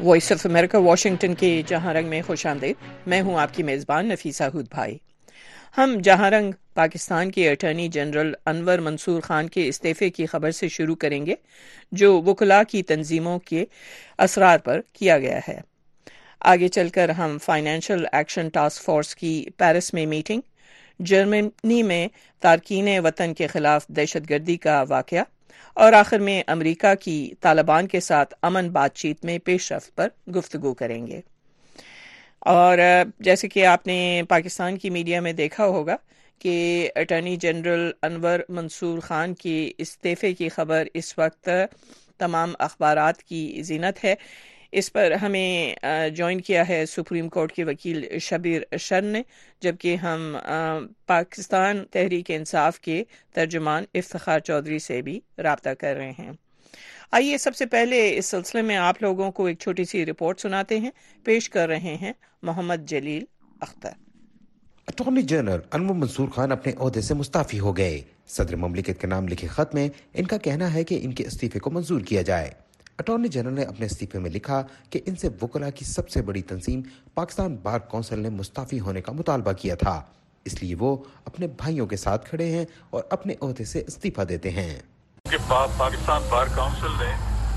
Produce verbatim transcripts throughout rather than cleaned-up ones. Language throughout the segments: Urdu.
وائس آف امریکہ واشنگٹن کے جہاں رنگ میں خوش آمدید. میں ہوں آپ کی میزبان نفیسہ ہود بھائی. ہم جہاں رنگ پاکستان کے اٹارنی جنرل انور منصور خان کے استعفے کی خبر سے شروع کریں گے جو وکلاء کی تنظیموں کے اصرار پر کیا گیا ہے. آگے چل کر ہم فائنینشیل ایکشن ٹاسک فورس کی پیرس میں میٹنگ، جرمنی میں تارکین وطن کے خلاف دہشت گردی کا واقعہ اور آخر میں امریکہ کی طالبان کے ساتھ امن بات چیت میں پیش رفت پر گفتگو کریں گے. اور جیسے کہ آپ نے پاکستان کی میڈیا میں دیکھا ہوگا کہ اٹارنی جنرل انور منصور خان کے استعفے کی خبر اس وقت تمام اخبارات کی زینت ہے. اس پر ہمیں جوائن کیا ہے سپریم کورٹ کے وکیل شبیر شر نے، جبکہ ہم پاکستان تحریک انصاف کے ترجمان افتخار چودھری سے بھی رابطہ کر رہے ہیں. آئیے سب سے پہلے اس سلسلے میں آپ لوگوں کو ایک چھوٹی سی رپورٹ سناتے ہیں. پیش کر رہے ہیں محمد جلیل اختر. اٹارنی جنرل انور منصور خان اپنے عہدے سے مستعفی ہو گئے. صدر مملکت کے نام لکھے خط میں ان کا کہنا ہے کہ ان کے استعفے کو منظور کیا جائے. اٹارنی جنرل نے اپنے استعفے میں لکھا کہ ان سے وکلاء کی سب سے بڑی تنظیم پاکستان بار کونسل نے مستعفی ہونے کا مطالبہ کیا تھا، اس لیے وہ اپنے بھائیوں کے ساتھ کھڑے ہیں اور اپنے عہدے سے استعفیٰ دیتے ہیں. کہ پاکستان بار کونسل نے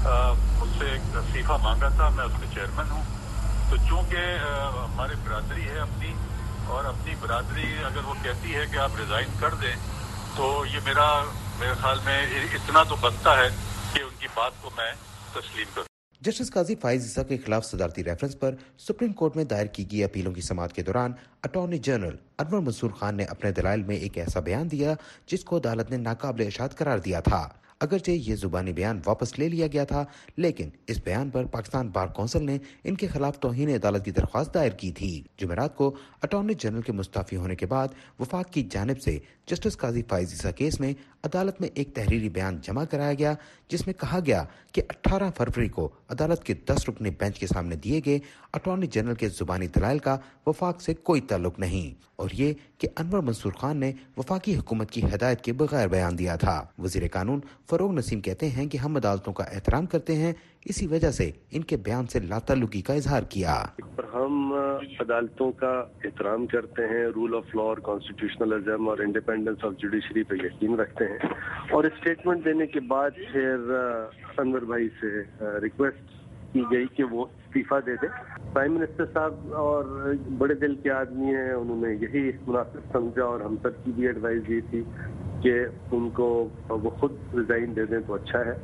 مجھ سے ایک استعفیٰ مانگا تھا، میں اس کے چیئرمین ہوں، تو چونکہ ہماری برادری ہے اپنی، اور اپنی برادری اگر وہ کہتی ہے کہ آپ ریزائن کر دیں تو یہ میرا میرے خیال میں اتنا تو بنتا ہے کہ ان کی بات کو میں تسلیم کروں. جسٹس قاضی فائز عیسیٰ کے خلاف صدارتی ریفرنس پر سپریم کورٹ میں دائر کی گئی اپیلوں کی سماعت کے دوران اٹارنی جنرل انور منصور خان نے اپنے دلائل میں ایک ایسا بیان دیا جس کو عدالت نے ناقابل اشاعت قرار دیا تھا. اگرچہ یہ زبانی بیان واپس لے لیا گیا تھا، لیکن اس بیان پر پاکستان بار کونسل نے ان کے خلاف توہین عدالت کی درخواست دائر کی تھی. جمعرات کو اٹارنی جنرل کے مستعفی ہونے کے بعد وفاق کی جانب سے جسٹس قاضی فائز عیسیٰ کیس میں عدالت میں ایک تحریری بیان جمع کرایا گیا جس میں کہا گیا کہ اٹھارہ فروری کو عدالت کے دس رکنی بینچ کے سامنے دیے گئے اٹارنی جنرل کے زبانی دلائل کا وفاق سے کوئی تعلق نہیں، اور یہ کہ انور منصور خان نے وفاقی حکومت کی ہدایت کے بغیر بیان دیا تھا. وزیر قانون فروغ نسیم کہتے ہیں کہ ہم عدالتوں کا احترام کرتے ہیں، اسی وجہ سے ان کے بیان سے لا تعلقی کا اظہار کیا. ہم عدالتوں کا احترام کرتے ہیں، رول آف لا اور کانسٹیٹیوشنلزم اور انڈیپینڈنس آف جوڈیشری پہ یقین رکھتے ہیں، اور اسٹیٹمنٹ دینے کے بعد پھر انور بھائی سے ریکویسٹ کی گئی کہ وہ استعفیٰ دے دیں. پرائم منسٹر صاحب اور بڑے دل کے آدمی ہیں، انہوں نے یہی مناسب سمجھا اور ہم سب کی بھی ایڈوائز یہ تھی کہ ان کو وہ خود ریزائن دے دیں تو اچھا ہے،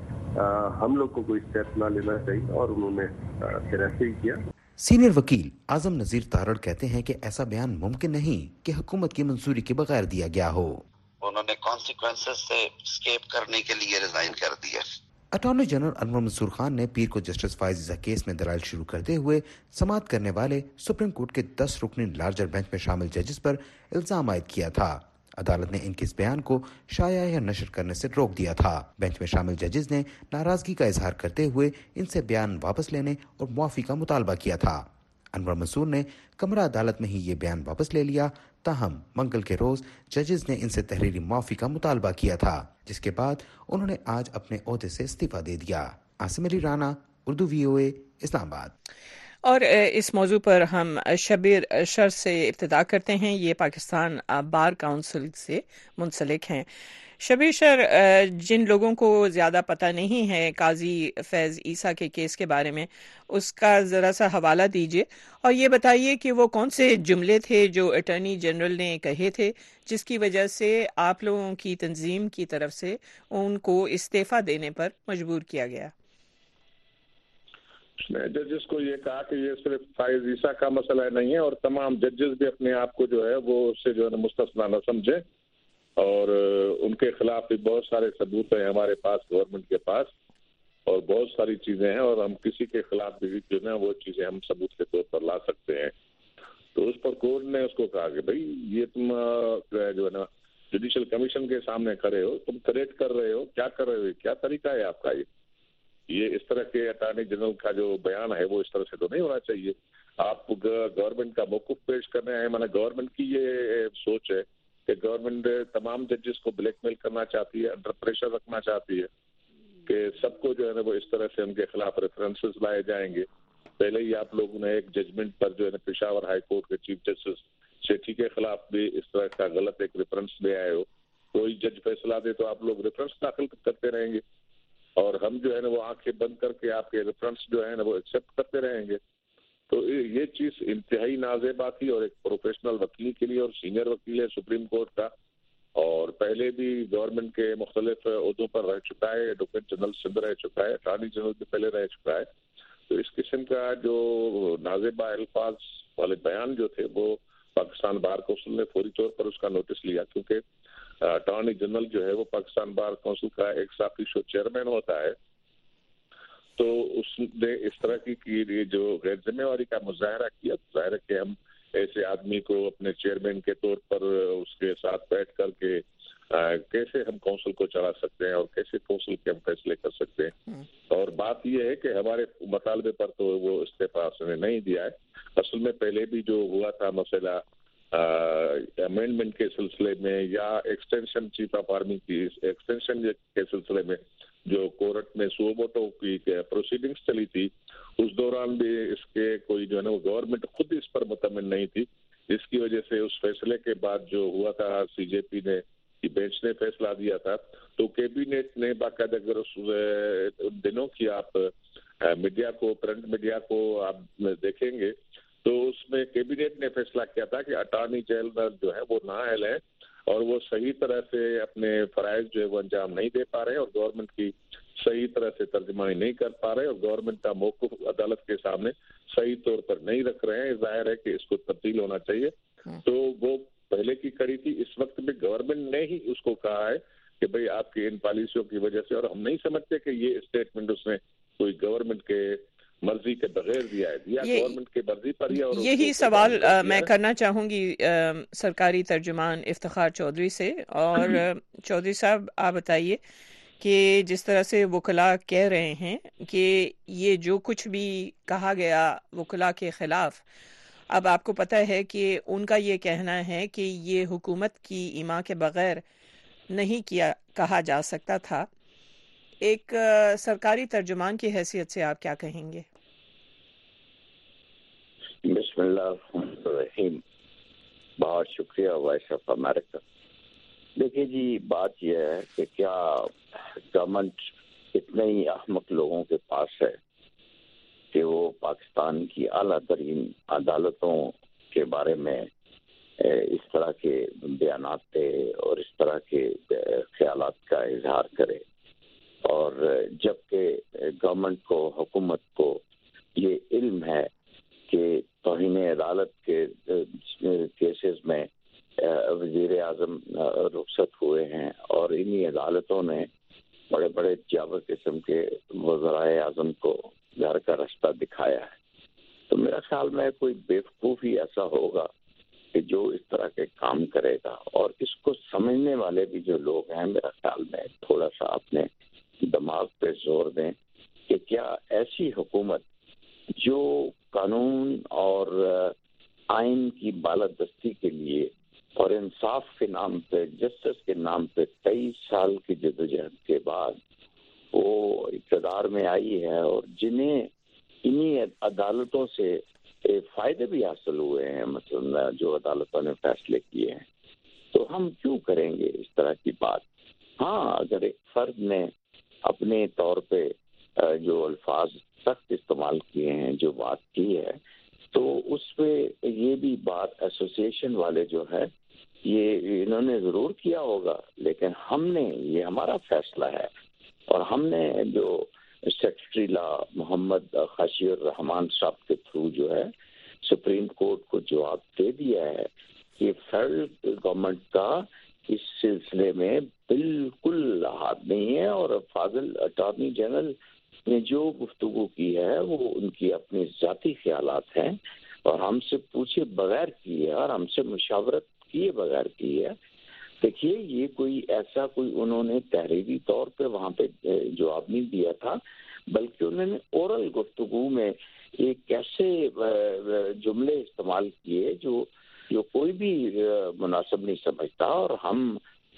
ہم لوگ کو کوئی اسٹیپ نہ لینا چاہیے، اور انہوں نے پھر ایسے ہی کیا. سینئر وکیل اعظم نذیر تارڑ کہتے ہیں کہ ایسا بیان ممکن نہیں کہ حکومت کی منظوری کے بغیر دیا گیا ہو. انہوں نے کانسیکوینسز سے اسکیپ کرنے کے لیے ریزائن کر دیا. اٹارنی جنرل انور منصور خان نے پیر کو جسٹس فائز عیسیٰ کیس میں دلائل شروع کرتے ہوئے سماعت کرنے والے سپریم کورٹ کے دس رکنی لارجر بینچ میں شامل ججز پر الزام عائد کیا تھا. عدالت نے ان کے اس بیان کو شائع یا نشر کرنے سے روک دیا تھا. بینچ میں شامل ججز نے ناراضگی کا اظہار کرتے ہوئے ان سے بیان واپس لینے اور معافی کا مطالبہ کیا تھا. انور منصور نے کمرہ عدالت میں ہی یہ بیان واپس لے لیا، تاہم منگل کے روز ججز نے ان سے تحریری معافی کا مطالبہ کیا تھا، جس کے بعد انہوں نے آج اپنے عہدے سے استعفیٰ دے دیا. عاصم علی رانا، اردو وی او اے، اسلام آباد. اور اس موضوع پر ہم شبیر شر سے ابتدا کرتے ہیں. یہ پاکستان بار کونسل سے منسلک ہیں. شبیر شر، جن لوگوں کو زیادہ پتہ نہیں ہے قاضی فیض عیسیٰ کے کیس کے بارے میں، اس کا ذرا سا حوالہ دیجیے اور یہ بتائیے کہ وہ کون سے جملے تھے جو اٹارنی جنرل نے کہے تھے جس کی وجہ سے آپ لوگوں کی تنظیم کی طرف سے ان کو استعفیٰ دینے پر مجبور کیا گیا. میں ججز کو یہ کہا کہ یہ صرف فائز عیسیٰ کا مسئلہ نہیں ہے، اور تمام ججز بھی اپنے آپ کو جو ہے وہ اس سے جو ہے مستثنا نہ سمجھیں، اور ان کے خلاف بھی بہت سارے ثبوت ہیں ہمارے پاس، گورنمنٹ کے پاس، اور بہت ساری چیزیں ہیں، اور ہم کسی کے خلاف بھی جو ہے وہ چیزیں ہم ثبوت کے طور پر لا سکتے ہیں. تو اس پر کورٹ نے اس کو کہا کہ بھائی یہ تم جو ہے نا جوڈیشل کمیشن کے سامنے کھڑے ہو، تم کریکٹ کر رہے ہو، کیا کر رہے ہو، کیا طریقہ ہے آپ کا؟ یہ یہ اس طرح کے اٹارنی جنرل کا جو بیان ہے وہ اس طرح سے تو نہیں ہونا چاہیے. آپ گورنمنٹ کا موقف پیش کر رہے ہیں. میں نے گورنمنٹ کی یہ سوچ ہے کہ گورنمنٹ تمام ججز کو بلیک میل کرنا چاہتی ہے، انڈر پریشر رکھنا چاہتی ہے کہ سب کو جو ہے نا وہ اس طرح سے ان کے خلاف ریفرنسز لائے جائیں گے، پہلے ہی آپ لوگوں نے ایک ججمنٹ پر جو ہے نا پشاور ہائی کورٹ کے چیف جسٹس سیٹھی کے خلاف بھی اس طرح کا غلط ایک ریفرنس لے آئے ہو. کوئی جج فیصلہ دے تو آپ لوگ ریفرنس داخل کرتے رہیں گے اور ہم جو ہے نا وہ آنکھیں بند کر کے آپ کے ریفرنس جو ہے نا وہ ایکسیپٹ کرتے رہیں گے. تو یہ چیز انتہائی نازیبا تھی اور ایک پروفیشنل وکیل کے لیے, اور سینئر وکیل ہے سپریم کورٹ کا, اور پہلے بھی گورنمنٹ کے مختلف عہدوں پر رہ چکا ہے, ایڈوکیٹ جنرل سندھ رہ چکا ہے, اٹارنی جنرل بھی پہلے رہ چکا ہے. تو اس قسم کا جو نازیبا الفاظ والے بیان جو تھے وہ پاکستان بار کونسل نے فوری طور پر اس کا نوٹس لیا, کیونکہ اٹارنی جنرل جو ہے وہ پاکستان بار کونسل کا ایک سافیشو چیئرمین ہوتا ہے. تو اس نے اس طرح کی جو غیر ذمہ واری کا مظاہرہ کیا, ظاہر ہے کہ ہم ایسے آدمی کو اپنے چیئرمین کے طور پر اس کے ساتھ بیٹھ کر کے کیسے ہم کونسل کو چلا سکتے ہیں اور کیسے کونسل کے ہم فیصلے کر سکتے ہیں. اور بات یہ ہے کہ ہمارے مطالبے پر تو وہ استعفیٰ اس نے نہیں دیا ہے. اصل میں پہلے بھی جو ہوا تھا مسئلہ امینڈمنٹ کے سلسلے میں یا ایکسٹینشن چیف آف آرمی کی ایکسٹینشن کے سلسلے میں جو کورٹ میں سوبوٹو کی پروسیڈنگز چلی تھی, اس دوران بھی اس کے کوئی جو ہے نا وہ گورنمنٹ خود اس پر مطمئن نہیں تھی, جس کی وجہ سے اس فیصلے کے بعد جو ہوا تھا سی جے پی نے کی بینچ نے فیصلہ دیا تھا تو کیبینٹ نے باقاعدہ اگر اس ان دنوں کی آپ میڈیا کو پرنٹ میڈیا کو آپ دیکھیں گے تو اس میں کیبینٹ نے فیصلہ کیا تھا کہ اٹارنی جنرل جو ہے وہ نااہل ہے اور وہ صحیح طرح سے اپنے فرائض جو ہے وہ انجام نہیں دے پا رہے اور گورنمنٹ کی صحیح طرح سے ترجمانی نہیں کر پا رہے اور گورنمنٹ کا موقف عدالت کے سامنے صحیح طور پر نہیں رکھ رہے ہیں. ظاہر ہے کہ اس کو تبدیل ہونا چاہیے. تو وہ پہلے کی کڑی تھی, اس وقت بھی گورنمنٹ نے ہی اس کو کہا ہے کہ بھئی آپ کی ان پالیسیوں کی وجہ سے, اور ہم نہیں سمجھتے کہ یہ اسٹیٹمنٹ اس نے کوئی گورنمنٹ کے مرضی کے بغیر دیا ہے, دیا گورنمنٹ کے مرضی پر ہی. اور یہی سوال میں کرنا چاہوں گی سرکاری ترجمان افتخار چودھری سے. اور چودھری صاحب آپ بتائیے کہ جس طرح سے وکلاء کہہ رہے ہیں کہ یہ جو کچھ بھی کہا گیا وکلاء کے خلاف, اب آپ کو پتہ ہے کہ ان کا یہ کہنا ہے کہ یہ حکومت کی ایما کے بغیر نہیں کیا کہا جا سکتا تھا. ایک سرکاری ترجمان کی حیثیت سے آپ کیا کہیں گے؟ بسم اللہ الرحمن الرحیم. بہت شکریہ وائس آف امریکہ. دیکھیے جی, بات یہ ہے کہ کیا گورنمنٹ اتنے ہی احمق لوگوں کے پاس ہے کہ وہ پاکستان کی اعلیٰ ترین عدالتوں کے بارے میں اس طرح کے بیانات دے اور اس طرح کے خیالات کا اظہار کرے, اور جبکہ گورنمنٹ کو, حکومت کو یہ علم ہے کہ توہین عدالت کے کیسز میں وزیر اعظم رخصت ہوئے ہیں اور انہی عدالتوں نے بڑے بڑے جابر قسم کے وزرائے اعظم کو گھر کا رستہ دکھایا ہے. تو میرا خیال میں کوئی بیوقوف ہی ایسا ہوگا کہ جو اس طرح کے کام کرے گا, اور اس کو سمجھنے والے بھی جو لوگ ہیں میرا خیال میں تھوڑا سا اپنے دماغ پہ زور دیں کہ کیا ایسی حکومت جو قانون اور آئین کی بالادستی کے لیے اور انصاف کے نام پہ, جسٹس کے نام پہ تیئیس سال کی جدوجہد کے بعد وہ اقتدار میں آئی ہے اور جنہیں انہی عدالتوں سے فائدے بھی حاصل ہوئے ہیں, مثلا جو عدالتوں نے فیصلے کیے ہیں, تو ہم کیوں کریں گے اس طرح کی بات؟ ہاں, اگر ایک فرد نے اپنے طور پہ جو الفاظ سخت استعمال کیے ہیں, جو بات کی ہے, تو اس پہ یہ بھی بات ایسوسیشن والے جو ہے یہ انہوں نے ضرور کیا ہوگا, لیکن ہم نے, یہ ہمارا فیصلہ ہے اور ہم نے جو سیکرٹری لا محمد خاشی الرحمان صاحب کے تھرو جو ہے سپریم کورٹ کو جواب دے دیا ہے کہ فیڈرل گورنمنٹ کا اس سلسلے میں بالکل ہاتھ نہیں ہے, اور فاضل اٹارنی جنرل نے جو گفتگو کی ہے وہ ان کی اپنی ذاتی خیالات ہیں اور ہم سے پوچھے بغیر کی ہے اور ہم سے مشاورت کیے بغیر کی ہے. دیکھیے, یہ کوئی ایسا کوئی انہوں نے تحریری طور پہ وہاں پہ جواب نہیں دیا تھا, بلکہ انہوں نے اورل گفتگو میں ایک ایسے جملے استعمال کیے جو جو کوئی بھی مناسب نہیں سمجھتا, اور ہم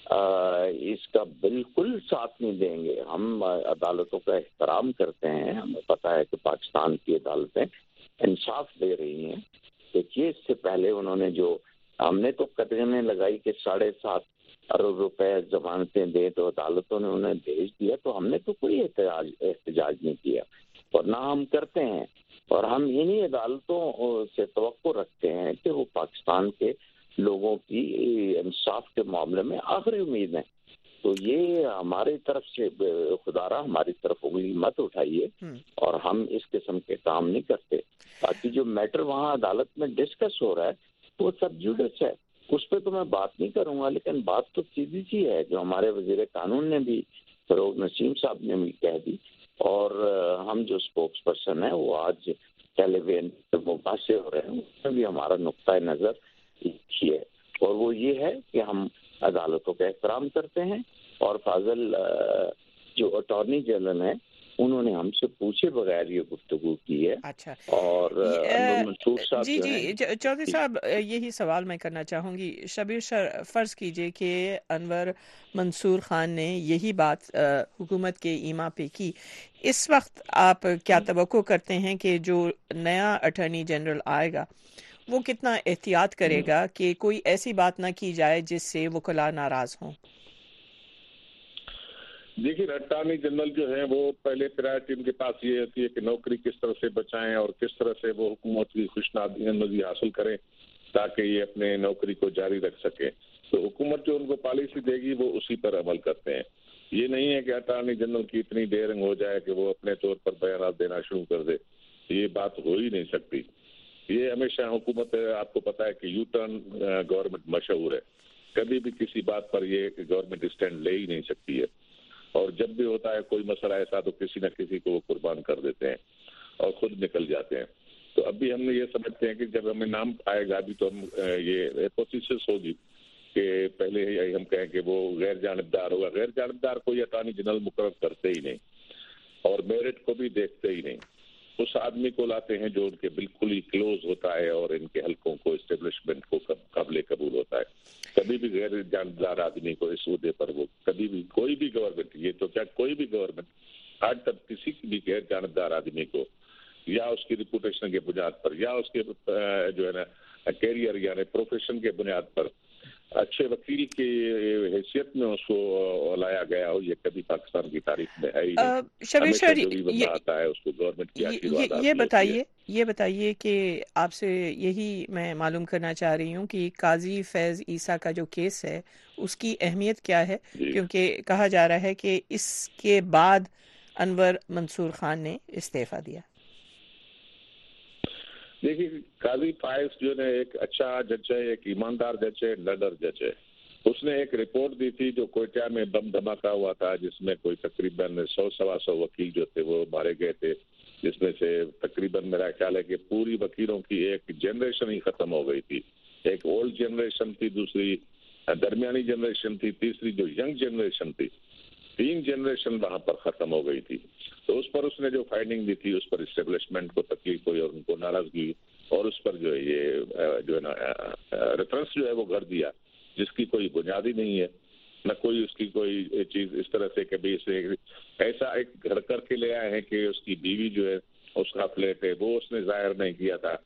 اس کا بالکل ساتھ نہیں دیں گے. ہم عدالتوں کا احترام کرتے ہیں, ہمیں پتہ ہے کہ پاکستان کی عدالتیں انصاف دے رہی ہیں. دیکھیے اس سے پہلے انہوں نے جو ہم نے تو قدغنیں لگائی کہ ساڑھے سات ارب روپے ضمانتیں دیں تو عدالتوں نے انہیں بھیج دیا, تو ہم نے تو کوئی احتجاج احتجاج نہیں کیا اور نہ ہم کرتے ہیں. اور ہم انہی عدالتوں سے توقع رکھتے ہیں کہ وہ پاکستان کے لوگوں کی انصاف کے معاملے میں آخری امید ہیں. تو یہ ہماری طرف سے خدا را ہماری طرف انگلی مت اٹھائیے اور ہم اس قسم کے کام نہیں کرتے. باقی جو میٹر وہاں عدالت میں ڈسکس ہو رہا ہے وہ سب جوڈس ہے, اس پہ تو میں بات نہیں کروں گا, لیکن بات تو سیدھی سی ہے جو ہمارے وزیر قانون نے بھی, فروغ نسیم صاحب نے بھی کہہ دی, اور ہم جو اسپوکس پرسن ہیں وہ آج ٹیلی ویژن پہ مباحثے ہو رہے ہیں, اس میں بھی ہمارا نقطۂ نظر یہ ہے, اور وہ یہ ہے کہ ہم عدالتوں کا احترام کرتے ہیں. اور فاضل جو اٹارنی جنرل ہیں انہوں نے ہم سے پوچھے بغیر یہ گفتگو کی ہے. اچھا, اور منصور صاحب جی جی چودھری صاحب یہی سوال میں کرنا چاہوں گی. شبیر فرض کیجئے کہ انور منصور خان نے یہی بات حکومت کے ایما پہ کی, اس وقت آپ کیا توقع کرتے ہیں کہ جو نیا اٹارنی جنرل آئے گا وہ کتنا احتیاط کرے گا کہ کوئی ایسی بات نہ کی جائے جس سے وکلاء ناراض ہوں؟ دیکھیے اٹارنی جنرل جو ہیں وہ پہلے پرائرٹی ان کے پاس یہ ہوتی ہے کہ نوکری کس طرح سے بچائیں اور کس طرح سے وہ حکومت کی خوشنودی حاصل کریں تاکہ یہ اپنے نوکری کو جاری رکھ سکیں. تو حکومت جو ان کو پالیسی دے گی وہ اسی پر عمل کرتے ہیں. یہ نہیں ہے کہ اٹارنی جنرل کی اتنی ڈیرنگ ہو جائے کہ وہ اپنے طور پر بیانات دینا شروع کر دے, یہ بات ہو ہی نہیں سکتی. یہ ہمیشہ حکومت, آپ کو پتا ہے کہ یو ٹرن گورنمنٹ مشہور ہے, کبھی بھی کسی بات پر یہ گورنمنٹ اسٹینڈ لے ہی نہیں سکتی ہے, اور جب بھی ہوتا ہے کوئی مسئلہ ایسا تو کسی نہ کسی کو وہ قربان کر دیتے ہیں اور خود نکل جاتے ہیں. تو اب بھی ہم نے یہ سمجھتے ہیں کہ جب ہمیں نام آئے گا ابھی تو ہم یہ ہائپوتھیسس ہوگی کہ پہلے ہم کہیں کہ وہ غیر جانبدار ہوگا. غیر جانبدار کوئی اٹارنی جنرل مقرر کرتے ہی نہیں اور میرٹ کو بھی دیکھتے ہی نہیں. اس آدمی کو لاتے ہیں جو ان کے بالکل ہی کلوز ہوتا ہے اور ان کے حلقوں کو اسٹیبلشمنٹ کو قابل قبول ہوتا ہے. کبھی بھی غیر جانبدار آدمی کو اس عہدے پر وہ کبھی بھی کوئی بھی گورنمنٹ, یہ تو کیا کوئی بھی گورنمنٹ آج تک کسی بھی غیر جانبدار آدمی کو یا اس کی ریپوٹیشن کے بنیاد پر یا اس کے جو ہے نا کیریئر یعنی پروفیشن کے بنیاد پر اچھے وکیل کی حیثیت میں اس کو لایا گیا ہو, یہ کبھی پاکستان کی تاریخ میں ہے ہی نہیں. شبیر سر یہ آتا ہے اس کو گورنمنٹ کی آشیرواد یہ بتائیے یہ بتائیے کہ آپ سے یہی میں معلوم کرنا چاہ رہی ہوں کہ قاضی فیض عیسیٰ کا جو کیس ہے اس کی اہمیت کیا ہے, کیونکہ کہا جا رہا ہے کہ اس کے بعد انور منصور خان نے استعفیٰ دیا. دیکھیے قاضی فائز جو نے ایک اچھا جج ہے, ایک ایماندار جج ہے, نڈر جج ہے. اس نے ایک رپورٹ دی تھی جو کوئٹہ میں بم دھماکہ ہوا تھا جس میں کوئی تقریباً سو سوا سو وکیل جو تھے وہ مارے گئے تھے, جس میں سے تقریباً میرا خیال ہے کہ پوری وکیلوں کی ایک جنریشن ہی ختم ہو گئی تھی. ایک اولڈ جنریشن تھی, دوسری درمیانی جنریشن تھی, تیسری جو ینگ جنریشن تھی, تین جنریشن وہاں پر ختم ہو گئی تھی. تو اس پر اس نے جو فائنڈنگ دی تھی اس پر اسٹیبلشمنٹ کو تکلیف ہوئی اور ان کو ناراضگی, اور اس پر جو ہے یہ جو ہے نا ریفرنس جو ہے وہ کر دیا جس کی کوئی بنیادی نہیں ہے, نہ کوئی اس کی کوئی چیز اس طرح سے کہ اسے ایسا ایک گھر کر کے لے آئے ہیں کہ اس کی بیوی جو ہے اس کا فلیٹ ہے وہ اس نے ظاہر نہیں کیا تھا.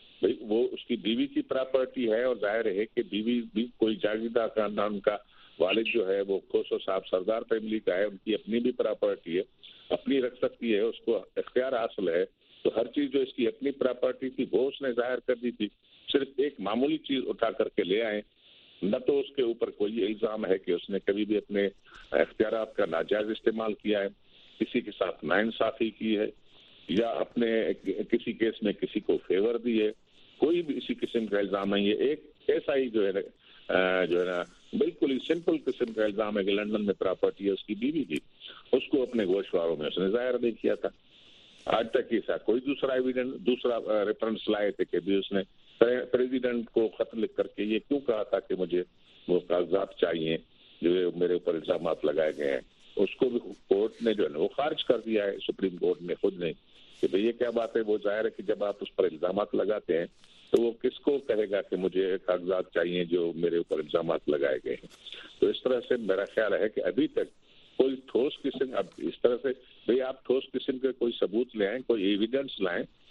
وہ اس کی بیوی کی پراپرٹی ہے اور ظاہر ہے کہ بیوی بھی کوئی جاگیردار خاندان کا والد جو ہے وہ کوسو صاحب سردار فیملی کا ہے, ان کی اپنی بھی پراپرٹی ہے, اپنی رکھ سکتی ہے, اس کو اختیار حاصل ہے. تو ہر چیز جو اس کی اپنی پراپرٹی تھی وہ اس نے ظاہر کر دی تھی. صرف ایک معمولی چیز اٹھا کر کے لے آئے, نہ تو اس کے اوپر کوئی الزام ہے کہ اس نے کبھی بھی اپنے اختیارات کا ناجائز استعمال کیا ہے, کسی کے ساتھ ناانصافی کی ہے, یا اپنے کسی کیس میں کسی کو فیور دی ہے, کوئی بھی اسی قسم کا الزام نہیں ہے. ایک ایسا ہی جو ہے جو ہے نا بالکل ہی سمپل قسم کا الزام ہے کہ لندن میں پراپرٹی ہے اس کی بیوی کی, اس کو اپنے گوشواروں میں اس نے ظاہر نہیں کیا تھا. آج تک ایسا کوئی دوسرا ایویڈنس دوسرا ریفرنس لائے تھے کہ بھی اس نے پریزیڈنٹ کو خط لکھ کر کے یہ کیوں کہا تھا کہ مجھے وہ کاغذات چاہیے جو میرے اوپر الزامات لگائے گئے ہیں, اس کو بھی کورٹ نے جو ہے نا وہ خارج کر دیا ہے, سپریم کورٹ نے خود نے, کہ بھئی یہ کیا بات ہے. وہ ظاہر ہے کہ جب آپ اس پر الزامات لگاتے ہیں تو وہ کس کو کہے گا کہ مجھے کاغذات چاہیے جو میرے اوپر الزامات لگائے گئے ہیں. تو اس طرح سے میرا خیال ہے کہ ابھی تک کوئی ٹھوس قسم, اب اس طرح سے بھئی آپ ٹھوس قسم کے کوئی ثبوت لے آئیں, کوئی ایویڈنس لائیں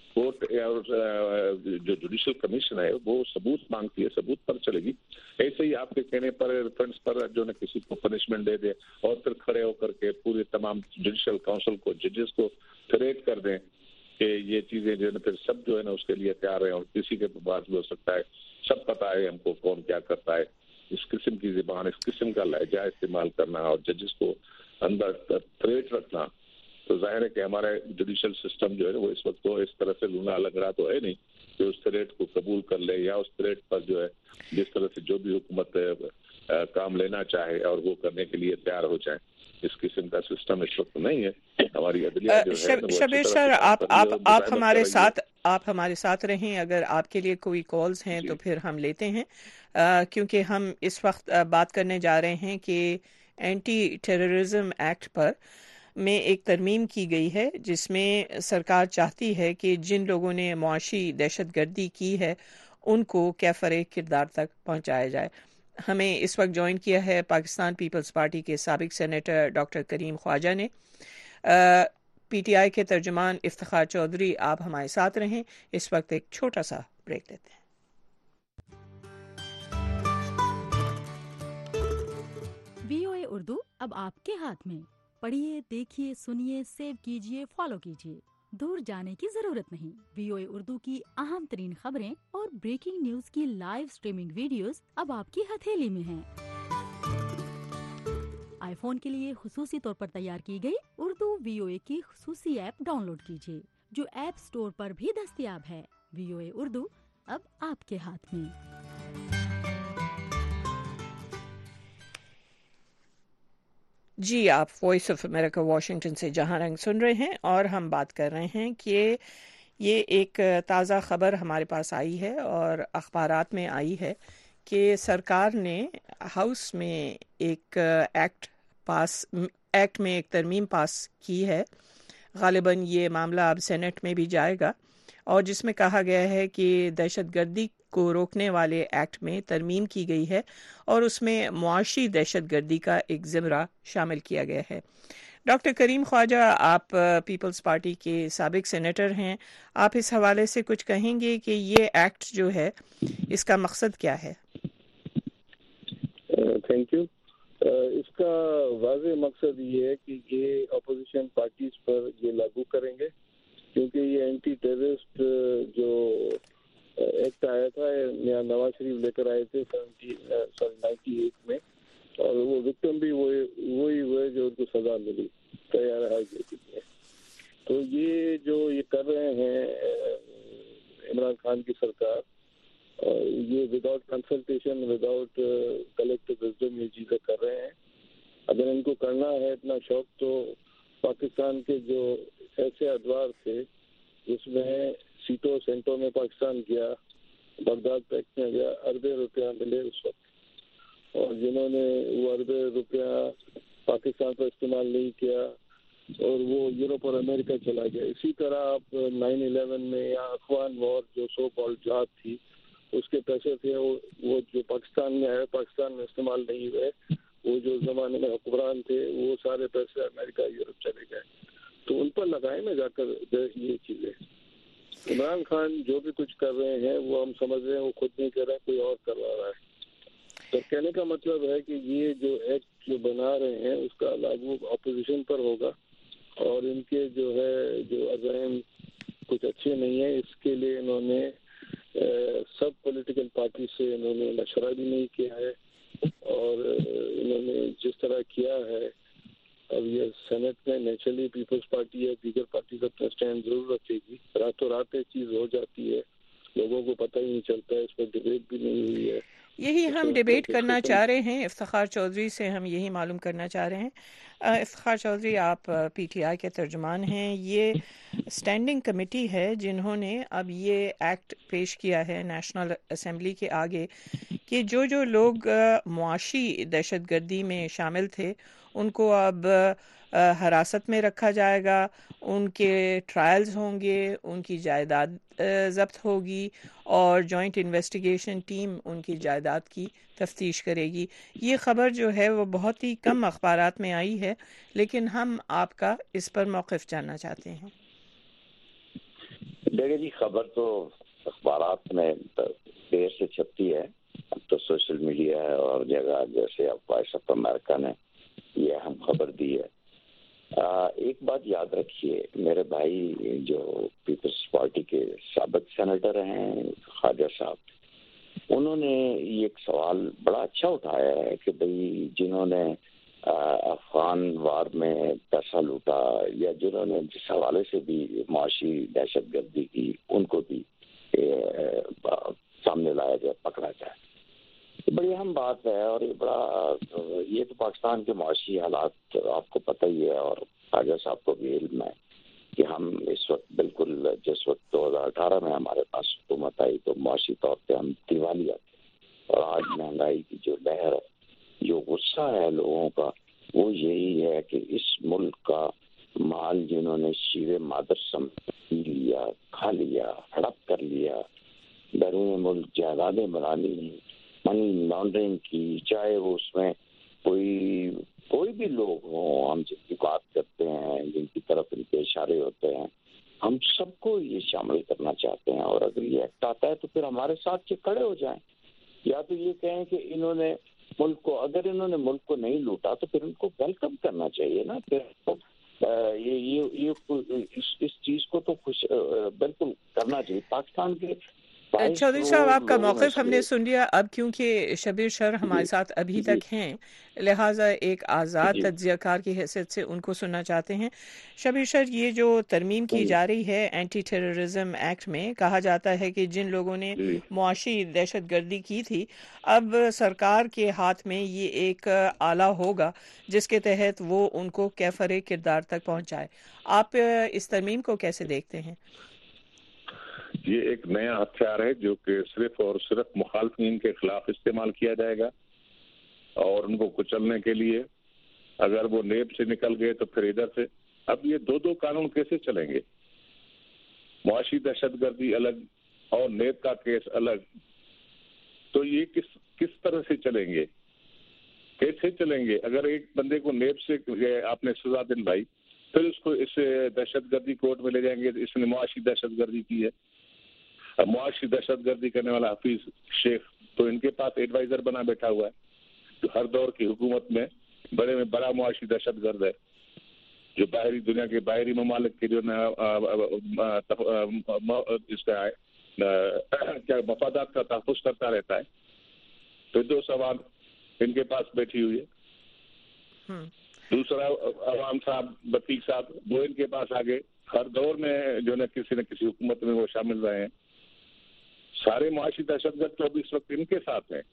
कोर्ट और जो जुडिशियल कमीशन है वो सबूत मांगती है, सबूत पर चलेगी। ऐसे ही आपके कहने पर रेफरेंस पर जो है किसी को पनिशमेंट दे दे और फिर खड़े होकर के पूरे तमाम जुडिशियल काउंसिल को, जजेस को थ्रेट कर दें कि ये चीजें जो है फिर सब जो है ना उसके लिए तैयार है और किसी के पास भी हो सकता है, सब पता है हमको कौन क्या करता है। इस किस्म की जुबान, इस किस्म का लहजा इस्तेमाल करना और जजेस को अंदर थ्रेट रखना, तो जाहिर है कि हमारा जुडिशियल सिस्टम जो है वो इस वक्त तो इस तरह से लूना लग रहा तो है नहीं कि उस थ्रेट को कबूल कर ले या उस थ्रेट पर जो है जिस तरह से जो भी हुकूमत आ, काम लेना चाहे और वो करने के लिए तैयार हो जाए। इस किस्म का सिस्टम इस वक्त नहीं है। हमारी अदलिया जो है शबीर सर, आप आप आप हमारे साथ आप हमारे साथ रहें। अगर आपके लिए कोई कॉल्स हैं तो फिर हम लेते हैं, आ, क्योंकि हम इस वक्त बात करने जा रहे हैं कि एंटी टेररिज्म एक्ट पर में एक तरमीम की गई है जिसमें सरकार चाहती है कि जिन लोगों ने मुआशी दहशतगर्दी की है उनको कैफरे किरदार तक पहुंचाया जाए। हमें इस वक्त ज्वाइन किया है पाकिस्तान पीपल्स पार्टी के साबिक सेनेटर डॉक्टर करीम ख्वाजा ने। पीटीआई के तर्जुमान इफ्तिखार चौधरी, आप हमारे साथ रहें। इस वक्त एक छोटा सा ब्रेक लेते हैं। वीओए उर्दू अब आपके हाथ में। पढ़िए, देखिए, सुनिए, सेव कीजिए, फॉलो कीजिए। दूर जाने की जरूरत नहीं। वीओए उर्दू की अहम तरीन खबरें और ब्रेकिंग न्यूज की लाइव स्ट्रीमिंग वीडियोस अब आपकी हथेली में हैं। आईफोन के लिए खुसूसी तौर पर तैयार की गई उर्दू वीओए की खुसूसी ऐप डाउनलोड कीजिए, जो ऐप स्टोर पर भी दस्तयाब है। वीओए उर्दू अब आपके हाथ में। जी, आप वॉइस ऑफ अमेरिका वाशिंगटन से जहां रंग सुन रहे हैं और हम बात कर रहे हैं कि ये एक ताज़ा खबर हमारे पास आई है और अखबारात में आई है कि सरकार ने हाउस में एक एक्ट पास एक्ट में एक तरमीम पास की है। गालिबन ये मामला अब सेनेट में भी जाएगा और जिसमें कहा गया है कि दहशतगर्दी को रोकने वाले एक्ट में तरमीम की गई है और उसमें मुआशी दहशतगर्दी का एक ज़िमरा शामिल किया गया है। डॉक्टर करीम ख्वाजा, आप पीपल्स पार्टी के साबिक सेनेटर हैं, आप इस हवाले से कुछ कहेंगे कि ये एक्ट जो है इसका मकसद क्या है? Thank you. इसका वाज़ेह मकसद ये है कि ये अपोजिशन पार्टीज पर ये लागू करेंगे, क्योंकि ये एंटी टेररिस्ट जो एक्ट आया था या नवाज शरीफ लेकर आए थे सेवेंटी सॉरी नाइन्टी एट में, और वो विक्टिम भी वही वही हुए जो उनको सजा मिली तैयार है। तो ये जो ये कर रहे हैं इमरान खान की सरकार, ये without consultation, without collective wisdom ये चीजें कर रहे हैं। अगर इनको करना है इतना शौक, तो पाकिस्तान के जो ऐसे अदवार थे जिसमें सीटों सेंटों में पाकिस्तान गया, बगदाद पैक्ट में गया, अरबे रुपया मिले उस वक्त, और जिन्होंने वो अरबे रुपया पाकिस्तान पर इस्तेमाल नहीं किया और वो यूरोप और अमेरिका चला गया। इसी तरह आप नाइन इलेवन में या अफगान वॉर जो सो कॉल्ड जहाद थी, उसके पैसे थे वो वो जो पाकिस्तान में आए, पाकिस्तान में इस्तेमाल नहीं हुए। वो जो जमाने में हुक्मरान थे वो सारे पैसे अमेरिका यूरोप चले गए। तो उन पर लगाए ना जाकर ये चीजें। इमरान खान जो भी कुछ कर रहे हैं वो हम समझ रहे हैं वो खुद नहीं कर रहे हैं, कोई और करवा रहा है। तो कहने का मतलब है कि ये जो एक्ट जो बना रहे हैं उसका लागू अपोजिशन पर होगा, और इनके जो है जो अज़ाइम कुछ अच्छे नहीं है। इसके लिए इन्होंने सब पॉलिटिकल पार्टी से इन्होंने मशवरा भी नहीं किया है, और इन्होंने जिस तरह किया है, अब ये सेनेट में नेचुरली पीपल्स पार्टी है, दीगर पार्टी अपना स्टैंड जरूर रखेगी। रातों रात एक चीज हो जाती है, लोगों को पता ही नहीं चलता है, इस पर डिबेट भी नहीं हुई है। यही हम डिबेट करना चाह रहे हैं इफ्तिखार चौधरी से, हम यही मालूम करना चाह रहे हैं। इफ्तिखार चौधरी, आप पीटीआई के तर्जुमान हैं। ये स्टैंडिंग कमेटी है जिन्होंने अब ये एक्ट पेश किया है नेशनल असेंबली के आगे कि जो जो लोग मुआशी दहशतगर्दी में शामिल थे उनको अब हिरासत में रखा जाएगा, उनके ट्रायल्स होंगे, उनकी जायदाद ज़ब्त होगी और जॉइंट इन्वेस्टिगेशन टीम उनकी जायदाद की तफ्तीश करेगी। ये ख़बर जो है वो बहुत ही कम अखबारात में आई है, लेकिन हम आपका इस पर मौक़िफ़ जानना चाहते हैं। دیکھیں جی، خبر تو اخبارات میں دیر سے چھپتی ہے، اب تو سوشل میڈیا ہے اور جگہ جیسے اب وائس آف امریکہ نے یہ اہم خبر دی ہے. آ, ایک بات یاد رکھیے، میرے بھائی جو پیپلز پارٹی کے سابق سینیٹر ہیں خواجہ صاحب، انہوں نے یہ ایک سوال بڑا اچھا اٹھایا ہے کہ بھئی جنہوں نے افغان وار میں پیسہ لوٹا یا جنہوں نے جس حوالے سے بھی معاشی دہشت گردی کی، ان کو بھی سامنے لایا جائے، پکڑا جائے. بڑی اہم بات ہے، اور یہ بڑا یہ تو پاکستان کے معاشی حالات آپ کو پتہ ہی ہے، اور خواجہ صاحب کو بھی علم ہے کہ ہم اس وقت بالکل جس وقت دو ہزار اٹھارہ میں ہمارے پاس حکومت آئی تو معاشی طور پہ ہم دیوالیہ تھے، اور آج مہنگائی کی جو لہر ہے، جو غصہ ہے لوگوں کا، وہ یہی ہے کہ اس ملک کا مال جنہوں نے شیر مادر سمجھ پی لیا، کھا لیا، ہڑپ کر لیا، بیرون ملک جائیدادیں بنا لی، منی لانڈرنگ کی، چاہے وہ اس میں کوئی کوئی بھی لوگ ہوں، ہم جن کی بات کرتے ہیں، جن کی طرف ان کے اشارے ہوتے ہیں، ہم سب کو یہ شامل کرنا چاہتے ہیں. اور اگر یہ ایکٹ آتا ہے تو پھر ہمارے ساتھ یہ کھڑے ہو جائیں، یا تو یہ کہیں کہ انہوں نے ملک کو، اگر انہوں نے ملک کو نہیں لوٹا تو پھر ان کو ویلکم کرنا چاہیے نا. پھر یہ یہ یہ اس چیز کو تو خوش بالکل کرنا چاہیے. پاکستان کے چودھری صاحب، آپ کا موقف ہم نے سن لیا. اب کیونکہ شبیر شر ہمارے ساتھ ابھی تک ہیں، لہٰذا ایک آزاد تجزیہ کار کی حیثیت سے ان کو سننا چاہتے ہیں. شبیر شر، یہ جو ترمیم کی جا رہی ہے اینٹی ٹیررزم ایکٹ میں، کہا جاتا ہے کہ جن لوگوں نے معاشی دہشت گردی کی تھی، اب سرکار کے ہاتھ میں یہ ایک آلہ ہوگا جس کے تحت وہ ان کو کیفر کردار تک پہنچائے. آپ اس ترمیم کو کیسے دیکھتے ہیں؟ یہ ایک نیا ہتھیار ہے جو کہ صرف اور صرف مخالفین کے خلاف استعمال کیا جائے گا، اور ان کو کچلنے کے لیے. اگر وہ نیب سے نکل گئے تو پھر ادھر سے. اب یہ دو دو قانون کیسے چلیں گے؟ معاشی دہشت گردی الگ اور نیب کا کیس الگ. تو یہ کس کس طرح سے چلیں گے، کیسے چلیں گے؟ اگر ایک بندے کو نیب سے آپ نے سزا دلوائی، پھر اس کو اس دہشت گردی کورٹ میں لے جائیں گے، اس نے معاشی دہشت گردی کی ہے. اب معاشی دہشت گردی کرنے والا حفیظ شیخ تو ان کے پاس ایڈوائزر بنا بیٹھا ہوا ہے، جو ہر دور کی حکومت میں بڑے میں بڑا معاشی دہشت گرد ہے، جو باہری دنیا کے باہری ممالک کے جو اس کا کیا مفادات کا تحفظ کرتا رہتا ہے. پھر دو سوال ان کے پاس بیٹھی ہوئی ہے. دوسرا عوام صاحب، بطیق صاحب، وہ ان کے پاس آگے ہر دور میں جو ہے کسی نہ کسی حکومت میں وہ شامل رہے ہیں. سارے معاشی دہشت گرد تو ابھی اس وقت ان کے ساتھ ہیں،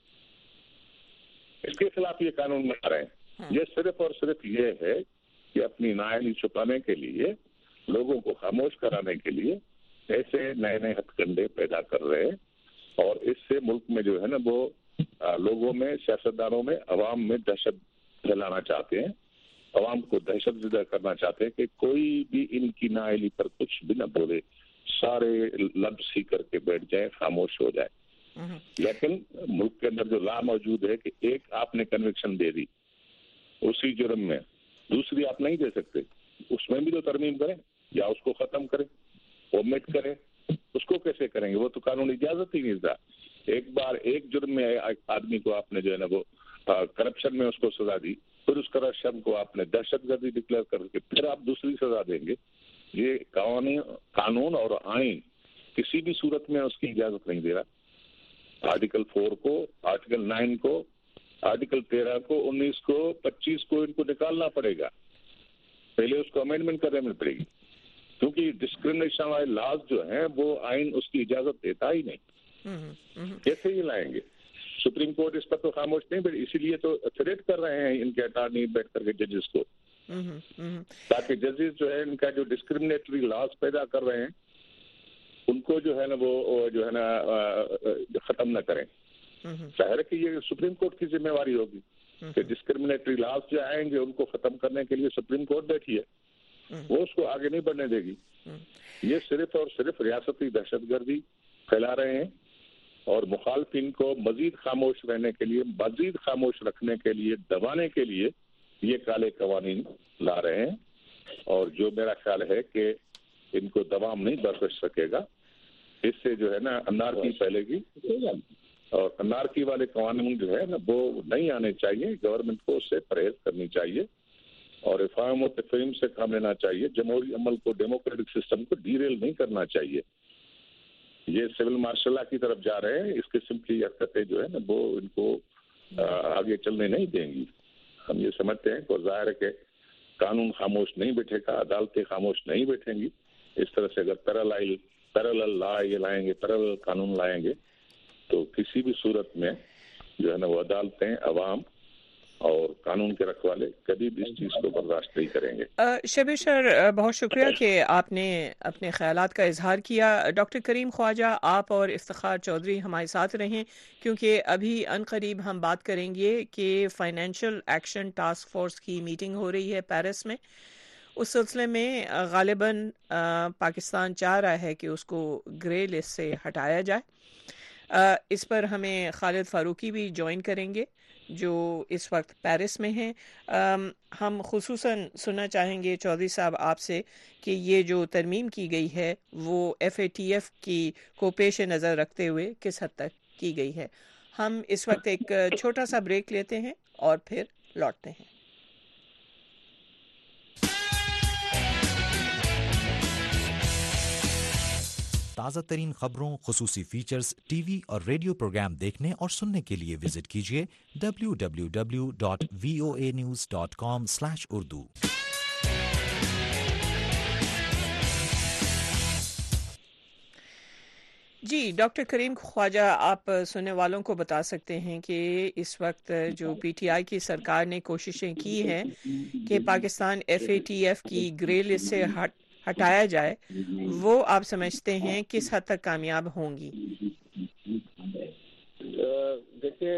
اس کے خلاف یہ قانون بنا رہے ہیں. یہ صرف اور صرف یہ ہے کہ اپنی نااہلی چھپانے کے لیے، لوگوں کو خاموش کرانے کے لیے ایسے نئے نئے ہتھ کنڈے پیدا کر رہے ہیں، اور اس سے ملک میں جو ہے نا وہ لوگوں میں، سیاستدانوں میں، عوام میں دہشت پھیلانا چاہتے ہیں، عوام کو دہشت زدہ کرنا چاہتے ہیں کہ کوئی بھی ان کی نااہلی پر کچھ بھی نہ بولے، سارے لب سی کر کے بیٹھ جائیں، خاموش ہو جائے. لیکن ملک کے اندر جو لا موجود ہے کہ ایک آپ نے کنوکشن دے دی اسی جرم میں، دوسری آپ نہیں دے سکتے، اس میں بھی تو ترمیم کریں یا اس کو ختم کریں، اومٹ کریں. اس کو کیسے کریں گے؟ وہ تو قانون اجازت ہی نہیں دیتا. ایک بار ایک جرم میں آدمی کو آپ نے جو ہے نا وہ کرپشن میں اس کو سزا دی، پھر اس کرپشن کو آپ نے دہشت گردی ڈکلیئر کر کے پھر آپ دوسری سزا دیں گے. یہ قانون اور آئین کسی بھی صورت میں اس کی اجازت نہیں دے رہا. آرٹیکل فور کو، آرٹیکل نائن کو، آرٹیکل تیرہ کو، انیس کو، پچیس کو ان کو نکالنا پڑے گا. پہلے اس کو امینڈمنٹ کرنے پڑے گی، کیونکہ ڈسکریمنیشن والے لاز جو ہیں وہ آئین اس کی اجازت دیتا ہی نہیں. کیسے ہی لائیں گے؟ سپریم کورٹ اس پر تو خاموش نہیں بیٹھی، اسی لیے تو تھریٹ کر رہے ہیں ان کے اٹارنی بیٹھ کر کے ججز کو، تاکہ ججز جو ہے ان کا جو ڈسکریمنیٹری لاز پیدا کر رہے ہیں ان کو جو ہے نا وہ جو ہے نا ختم نہ کریں. ظاہر ہے کہ یہ سپریم کورٹ کی ذمہ داری ہوگی کہ ڈسکریمنیٹری لاز جو آئیں گے ان کو ختم کرنے کے لیے سپریم کورٹ بیٹھی ہے، وہ اس کو آگے نہیں بڑھنے دے گی. یہ صرف اور صرف ریاستی دہشت گردی پھیلا رہے ہیں، اور مخالفین کو مزید خاموش رہنے کے لیے، مزید خاموش رکھنے کے لیے، دبانے کے لیے یہ کالے قوانین لا رہے ہیں. اور جو میرا خیال ہے کہ ان کو دوام نہیں بخش سکے گا. اس سے جو ہے نا انارکی پھیلے گی اور انارکی والے قوانین جو ہے نا وہ نہیں آنے چاہیے. گورنمنٹ کو اس سے پرہیز کرنی چاہیے اور افہام و تفہیم سے کام لینا چاہیے. جمہوری عمل کو، ڈیموکریٹک سسٹم کو ڈیریل نہیں کرنا چاہیے. یہ سول مارشل لا کی طرف جا رہے ہیں. اس قسم کی حرکتیں جو ہے نا وہ ان کو آگے چلنے نہیں دیں گی. ہم یہ سمجھتے ہیں کہ ظاہر ہے کہ قانون خاموش نہیں بیٹھے گا، عدالتیں خاموش نہیں بیٹھیں گی. اس طرح سے اگر پیرالل پیرالل لا یہ لائیں گے، پیرالل قانون لائیں گے تو کسی بھی صورت میں جو ہے نا وہ عدالتیں، عوام اور قانون کے رکھوالے کبھی بھی اس چیز کو برداشت نہیں کریں گے. شبیر سر، بہت شکریہ کہ آپ نے اپنے خیالات کا اظہار کیا. ڈاکٹر کریم خواجہ، آپ اور افتخار چودھری ہمارے ساتھ رہیں کیونکہ ابھی ان قریب ہم بات کریں گے کہ فائنینشیل ایکشن ٹاسک فورس کی میٹنگ ہو رہی ہے پیرس میں. اس سلسلے میں غالباً پاکستان چاہ رہا ہے کہ اس کو گرے لسٹ سے ہٹایا جائے. اس پر ہمیں خالد فاروقی بھی جوائن کریں گے جو اس وقت پیرس میں ہیں. ہم خصوصاً سننا چاہیں گے چودھری صاحب آپ سے کہ یہ جو ترمیم کی گئی ہے وہ ایف اے ٹی ایف کی کو پیش نظر رکھتے ہوئے کس حد تک کی گئی ہے. ہم اس وقت ایک چھوٹا سا بریک لیتے ہیں اور پھر لوٹتے ہیں. تازہ ترین خبروں، خصوصی فیچرز، ٹی وی اور ریڈیو پروگرام دیکھنے اور سننے کے لیے وزٹ کیجیے W W W dot V O A news dot com slash Urdu. جی ڈاکٹر کریم خواجہ، آپ سننے والوں کو بتا سکتے ہیں کہ اس وقت جو پی ٹی آئی کی سرکار نے کوششیں کی ہیں کہ Pakistan F A T F کی گرے لسٹ سے ہٹ ہٹایا جائے، وہ آپ سمجھتے ہیں کس حد تک کامیاب ہوں گی؟ دیکھیے،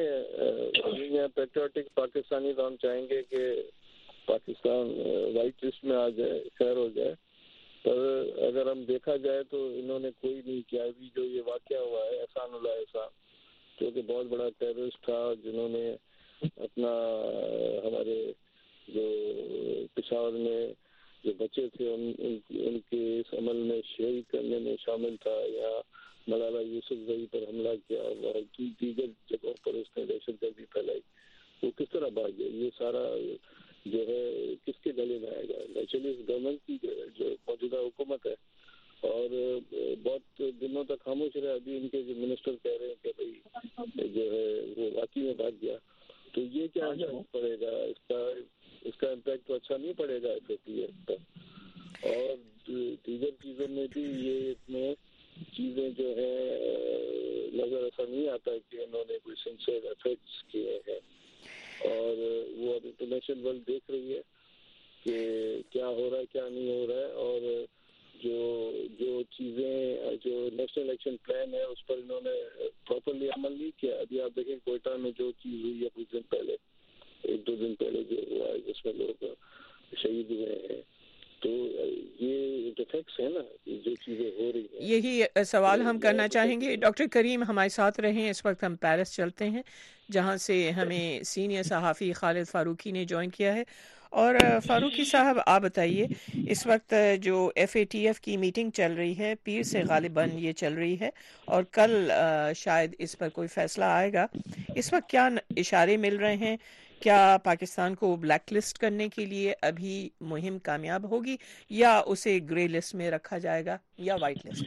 پیٹریوٹک پاکستانی تو ہم چاہیں گے کہ پاکستان وائٹ لسٹ میں آ جائے، خیر ہو جائے. پر اگر ہم دیکھا جائے تو انہوں نے کوئی نہیں کیا. ابھی جو یہ واقعہ ہوا ہے احسان اللہ احسان جو کہ بہت بڑا ٹیررسٹ تھا، جنہوں نے اپنا ہمارے جو پشاور میں جو بچے تھے ان ان کے اس عمل میں شہید کرنے میں شامل تھا، یا ملالہ یوسف زئی پر حملہ کیا اور دیگر جگہوں پر اس نے دہشت گردی پھیلائی، وہ کس طرح بھاگ گیا؟ یہ سارا جو ہے کس کے گلے میں آئے گا؟ نیچرلی اس گورنمنٹ کی جو موجودہ حکومت ہے اور بہت دنوں تک خاموش رہے. ابھی ان کے جو منسٹر کہہ رہے ہیں کہ بھائی جو ہے وہ واقعی میں بھاگ گیا، تو یہ کیا امپیکٹ پڑے گا؟ اس کا اس کا امپیکٹ تو اچھا نہیں پڑے گا ایف اے ٹی ایف پر. اور دیگر چیزوں میں بھی یہ اس میں چیزیں جو ہے نظر ایسا نہیں آتا کہ انہوں نے کوئی سنسیئر ایفرٹس کیے ہیں. اور وہ اب انٹرنیشنل ورلڈ دیکھ رہی ہے کہ کیا ہو رہا ہے کیا نہیں ہو رہا ہے. اور جو جو چیزیں جو نیشنل ایکشن پلان ہے اس پر انہوں نے پراپرلی عمل نہیں کیا. ابھی آپ دیکھیں کوئٹہ میں جو چیز ہوئی ہے کچھ دن پہلے، ایک دو دن پہلے جو ہوا ہے جس میں لوگ شہید ہوئے ہیں، تو یہ ڈیفیکٹس ہیں نا جو چیزیں ہو رہی ہیں. یہی سوال ہم کرنا چاہیں گے. ڈاکٹر کریم ہمارے ساتھ رہیں. اس وقت ہم پیرس چلتے ہیں جہاں سے ہمیں سینئر صحافی خالد فاروقی نے جوائن کیا ہے. اور فاروقی صاحب آپ بتائیے، اس وقت جو ایف اے ٹی ایف کی میٹنگ چل رہی ہے، پیر سے غالباً یہ چل رہی ہے اور کل شاید اس پر کوئی فیصلہ آئے گا. اس وقت کیا اشارے مل رہے ہیں؟ کیا پاکستان کو بلیک لسٹ کرنے کے لیے ابھی مہم کامیاب ہوگی یا اسے گرے لسٹ میں رکھا جائے گا یا وائٹ لسٹ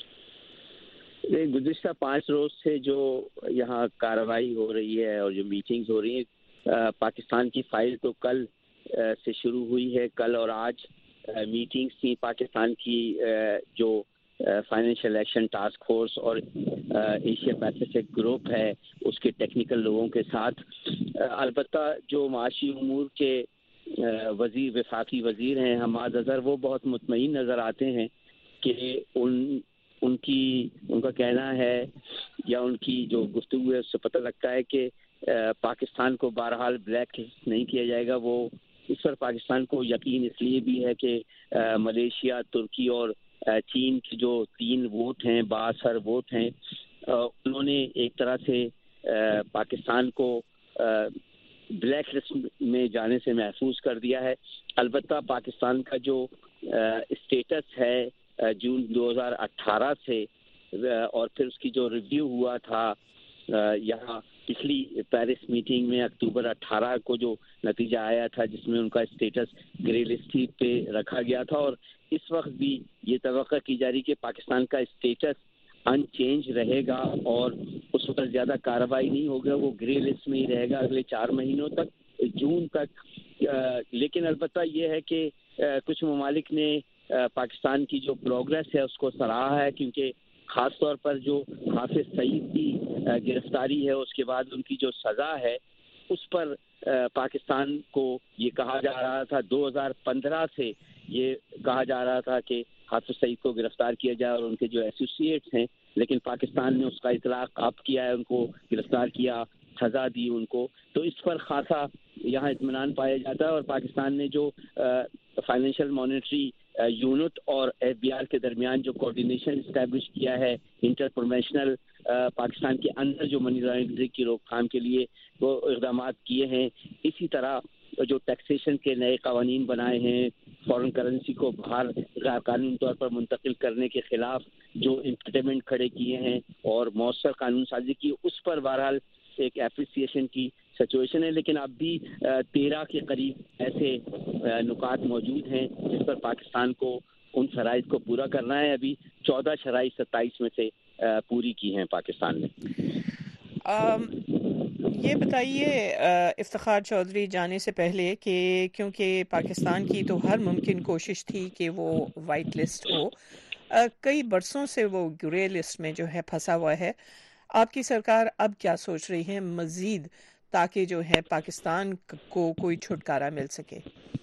میں؟ گزشتہ پانچ روز سے جو یہاں کارروائی ہو رہی ہے اور جو میٹنگز ہو رہی ہیں، پاکستان کی فائل تو کل سے شروع ہوئی ہے. کل اور آج میٹنگز تھی پاکستان کی جو فائنینشیل ایکشن ٹاسک فورس اور ایشیا پیسیفک گروپ ہے اس کے ٹیکنیکل لوگوں کے ساتھ. البتہ جو معاشی امور کے وزیر وفاقی وزیر ہیں حماد اظہر، وہ بہت مطمئن نظر آتے ہیں کہ ان ان کی ان کا کہنا ہے یا ان کی جو گفتگو ہے اس سے پتہ لگتا ہے کہ پاکستان کو بہرحال بلیک لسٹ نہیں کیا جائے گا. وہ اس پر پاکستان کو یقین اس لیے بھی ہے کہ ملیشیا، ترکی اور چین کی جو تین ووٹ ہیں، بااثر ووٹ ہیں، انہوں نے ایک طرح سے پاکستان کو بلیک لسٹ میں جانے سے محفوظ کر دیا ہے. البتہ پاکستان کا جو اسٹیٹس ہے جون دو ہزار اٹھارہ سے، اور پھر اس کی جو ریویو ہوا تھا یہاں پچھلی پیرس میٹنگ میں اکتوبر اٹھارہ کو جو نتیجہ آیا تھا جس میں ان کا اسٹیٹس گرے لسٹ پہ رکھا گیا تھا، اور اس وقت بھی یہ توقع کی جا رہی کہ پاکستان کا اسٹیٹس ان چینج رہے گا اور اس پر زیادہ کارروائی نہیں ہوگا، وہ گرے لسٹ میں ہی رہے گا اگلے چار مہینوں تک، جون تک۔ لیکن البتہ یہ ہے کہ کچھ ممالک نے پاکستان کی جو پروگریس ہے اس کو سراہا ہے، کیونکہ خاص طور پر جو حافظ سعید کی گرفتاری ہے اس کے بعد ان کی جو سزا ہے اس پر پاکستان کو یہ کہا جا رہا تھا، دو ہزار پندرہ سے یہ کہا جا رہا تھا کہ حافظ سعید کو گرفتار کیا جائے اور ان کے جو ایسوسیٹس ہیں، لیکن پاکستان نے اس کا اطلاق آپ کیا ہے، ان کو گرفتار کیا، سزا دی ان کو، تو اس پر خاصا یہاں اطمینان پایا جاتا ہے۔ اور پاکستان نے جو فائنینشیل مانیٹری یونٹ اور ایف بی آر کے درمیان جو کوارڈینیشن اسٹیبلش کیا ہے انٹر پروفیشنل پاکستان کے اندر جو منی لانڈرنگ کی روک تھام کے لیے وہ اقدامات کیے ہیں، اسی طرح جو ٹیکسیشن کے نئے قوانین بنائے ہیں، فورن کرنسی کو باہر غیر قانونی طور پر منتقل کرنے کے خلاف جو امپیڈمنٹ کھڑے کیے ہیں اور مؤثر قانون سازی کی، اس پر بہرحال ایک اپریسیشن کی سچویشن ہے، لیکن اب بھی تیرہ کے قریب ایسے نکات موجود ہیں جس پر پاکستان کو ان شرائط کو پورا کرنا ہے۔ ابھی چودہ شرائط ستائیس میں سے پوری کی ہیں پاکستان نے۔ یہ بتائیے افتخار چودھری جانے سے پہلے کہ کیونکہ پاکستان کی تو ہر ممکن کوشش تھی کہ وہ وائٹ لسٹ ہو، کئی برسوں سے وہ گرے لسٹ میں جو ہے پھنسا ہوا ہے، آپ کی سرکار اب کیا سوچ رہی ہے مزید تاکہ جو ہے پاکستان کو کوئی چھٹکارا مل سکے؟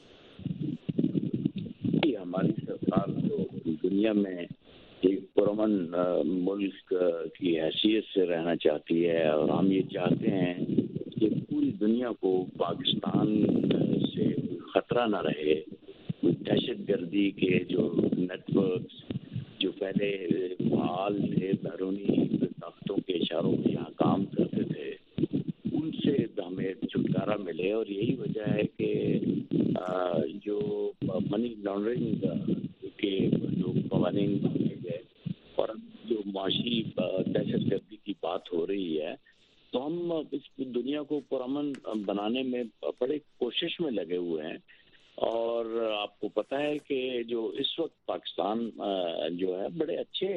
ہماری سرکار تو دنیا میں ایک پرامن ملک کی حیثیت سے رہنا چاہتی ہے، اور ہم یہ چاہتے ہیں کہ پوری دنیا کو پاکستان سے خطرہ نہ رہے۔ دہشت گردی کے جو نیٹ ورکس جو پہلے فعال تھے، بیرونی طاقتوں کے اشاروں میں یہاں کام کرتے تھے، ان سے ہمیں چھٹکارا ملے، اور یہی وجہ ہے کہ جو منی لانڈرنگ کے جو قوانین بنائے گئے اور جو معاشی دہشت گردی کی بات ہو رہی ہے، تو ہم اس دنیا کو پرامن بنانے میں بڑے کوشش میں لگے ہوئے ہیں۔ اور آپ کو پتہ ہے کہ جو اس وقت پاکستان جو ہے بڑے اچھے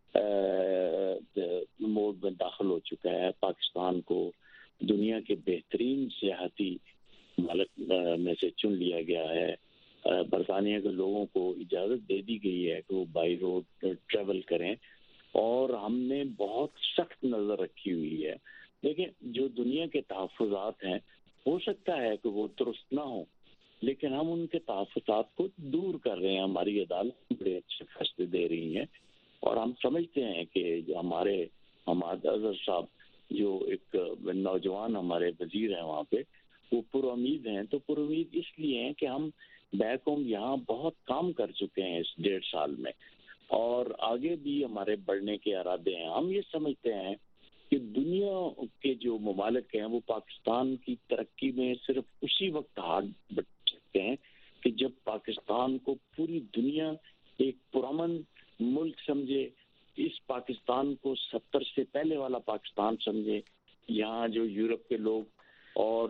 موڈ میں داخل ہو چکا ہے۔ پاکستان کو دنیا کے بہترین سیاحتی ملک میں سے چن لیا گیا ہے۔ برطانیہ کے لوگوں کو اجازت دے دی گئی ہے کہ وہ بائی روڈ ٹریول کریں، اور ہم نے بہت سخت نظر رکھی ہوئی ہے۔ لیکن جو دنیا کے تحفظات ہیں، ہو سکتا ہے کہ وہ درست نہ ہوں، لیکن ہم ان کے تحفظات کو دور کر رہے ہیں۔ ہماری عدالت بڑے اچھے فیصلے دے رہی ہیں، اور ہم سمجھتے ہیں کہ جو ہمارے حماد اظہر صاحب جو ایک نوجوان ہمارے وزیر ہیں وہاں پہ، وہ پر امید ہیں۔ تو پر امید اس لیے ہیں کہ ہم بیک ہوم یہاں بہت کام کر چکے ہیں اس ڈیڑھ سال میں، اور آگے بھی ہمارے بڑھنے کے ارادے ہیں۔ ہم یہ سمجھتے ہیں کہ دنیا کے جو ممالک ہیں وہ پاکستان کی ترقی میں صرف اسی وقت ہاتھ بٹ سکتے ہیں کہ جب پاکستان کو پوری دنیا ایک پرامن ملک سمجھے، اس پاکستان کو ستر سے پہلے والا پاکستان سمجھے۔ یہاں جو یورپ کے لوگ اور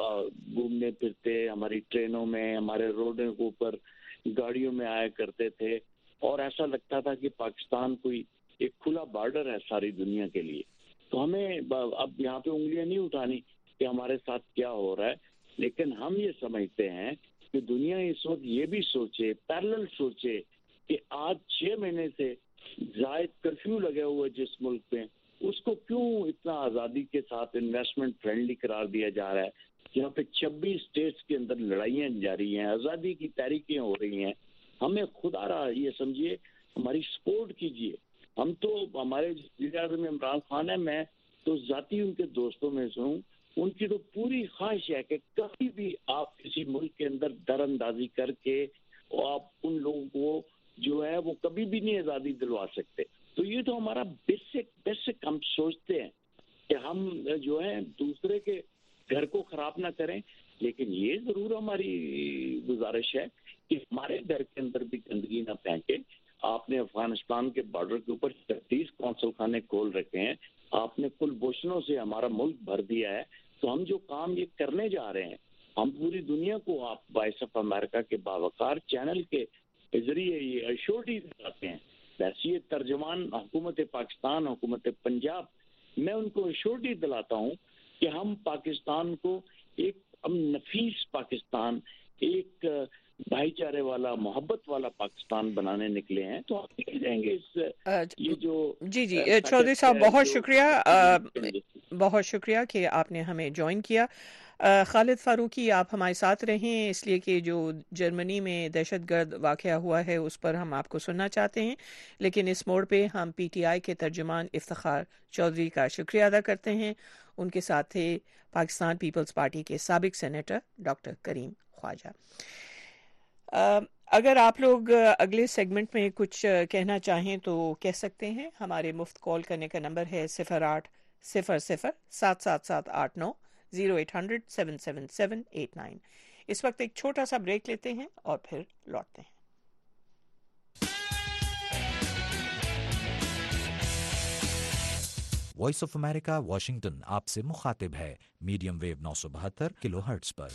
گھومنے پھرتے ہماری ٹرینوں میں، ہمارے روڈوں کے اوپر گاڑیوں میں آیا کرتے تھے، اور ایسا لگتا تھا کہ پاکستان کوئی ایک کھلا بارڈر ہے ساری دنیا کے لیے۔ تو ہمیں اب یہاں پہ انگلیاں نہیں اٹھانی کہ ہمارے ساتھ کیا ہو رہا ہے، لیکن ہم یہ سمجھتے ہیں کہ دنیا اس وقت یہ بھی سوچے، پیرلل سوچے کہ آج چھ مہینے سے زائد کرفیو لگے ہوئے جس ملک میں، اس کو کیوں اتنا آزادی کے ساتھ انویسٹمنٹ فرینڈلی قرار دیا جا رہا ہے، جہاں پہ چھبیس اسٹیٹس کے اندر لڑائیاں جاری ہیں، آزادی کی تحریکیں ہو رہی ہیں۔ ہمیں خدا رہا یہ سمجھیے ہماری سپورٹ کیجیے۔ ہم تو ہمارے وزیر اعظم عمران خان ہے، میں تو ذاتی ان کے دوستوں میں سے ہوں، ان کی تو پوری خواہش ہے کہ کبھی بھی آپ کسی ملک کے اندر در اندازی کر کے آپ ان لوگوں کو جو ہے وہ کبھی بھی نہیں آزادی دلوا سکتے۔ تو یہ تو ہمارا بیسک بیسک ہم سوچتے ہیں کہ ہم جو ہے دوسرے کے گھر کو خراب نہ کریں، لیکن یہ ضرور ہماری گزارش ہے کہ ہمارے گھر کے اندر بھی گندگی نہ پھینکے۔ آپ نے افغانستان کے بارڈر کے اوپر چھتیس قونصل خانے کھول رکھے ہیں, آپ نے کلبھوشنوں سے ہمارا ملک بھر دیا ہے. تو ہم جو کام یہ کرنے جا رہے ہیں, ہم پوری دنیا کو آپ وائس آف امریکہ کے باوقار چینل کے ذریعے یہ ایشورٹی دلاتے ہیں. ویسے یہ ترجمان حکومت پاکستان, حکومت پنجاب, میں ان کو ایشورٹی دلاتا ہوں کہ ہم پاکستان کو ایک نفیس پاکستان, ایک بھائی چارے والا, محبت والا پاکستان بنانے نکلے ہیں. تو آپ دیکھ جائیں گے اس یہ جو جی جی چودھری صاحب بہت شکریہ, بہت شکریہ کہ آپ نے ہمیں جوائن کیا. خالد فاروقی آپ ہمارے ساتھ رہیں, اس لیے کہ جو جرمنی میں دہشت گرد واقعہ ہوا ہے اس پر ہم آپ کو سننا چاہتے ہیں, لیکن اس موڑ پہ ہم پی ٹی آئی کے ترجمان افتخار چودھری کا شکریہ ادا کرتے ہیں. ان کے ساتھ تھے پاکستان پیپلز پارٹی کے سابق سینیٹر ڈاکٹر کریم خواجہ. اگر آپ لوگ اگلے سیگمنٹ میں کچھ کہنا چاہیں تو کہہ سکتے ہیں. ہمارے مفت کال کرنے کا نمبر ہے صفر آٹھ صفر صفر سات سات سات آٹھ نو zero eight hundred seven seven seven eight nine. اس وقت ایک چھوٹا سا بریک لیتے ہیں اور پھر لوٹتے ہیں. وائس آف امریکہ واشنگٹن آپ سے مخاطب ہے میڈیم ویو نو سو بہتر کلو ہرٹز پر.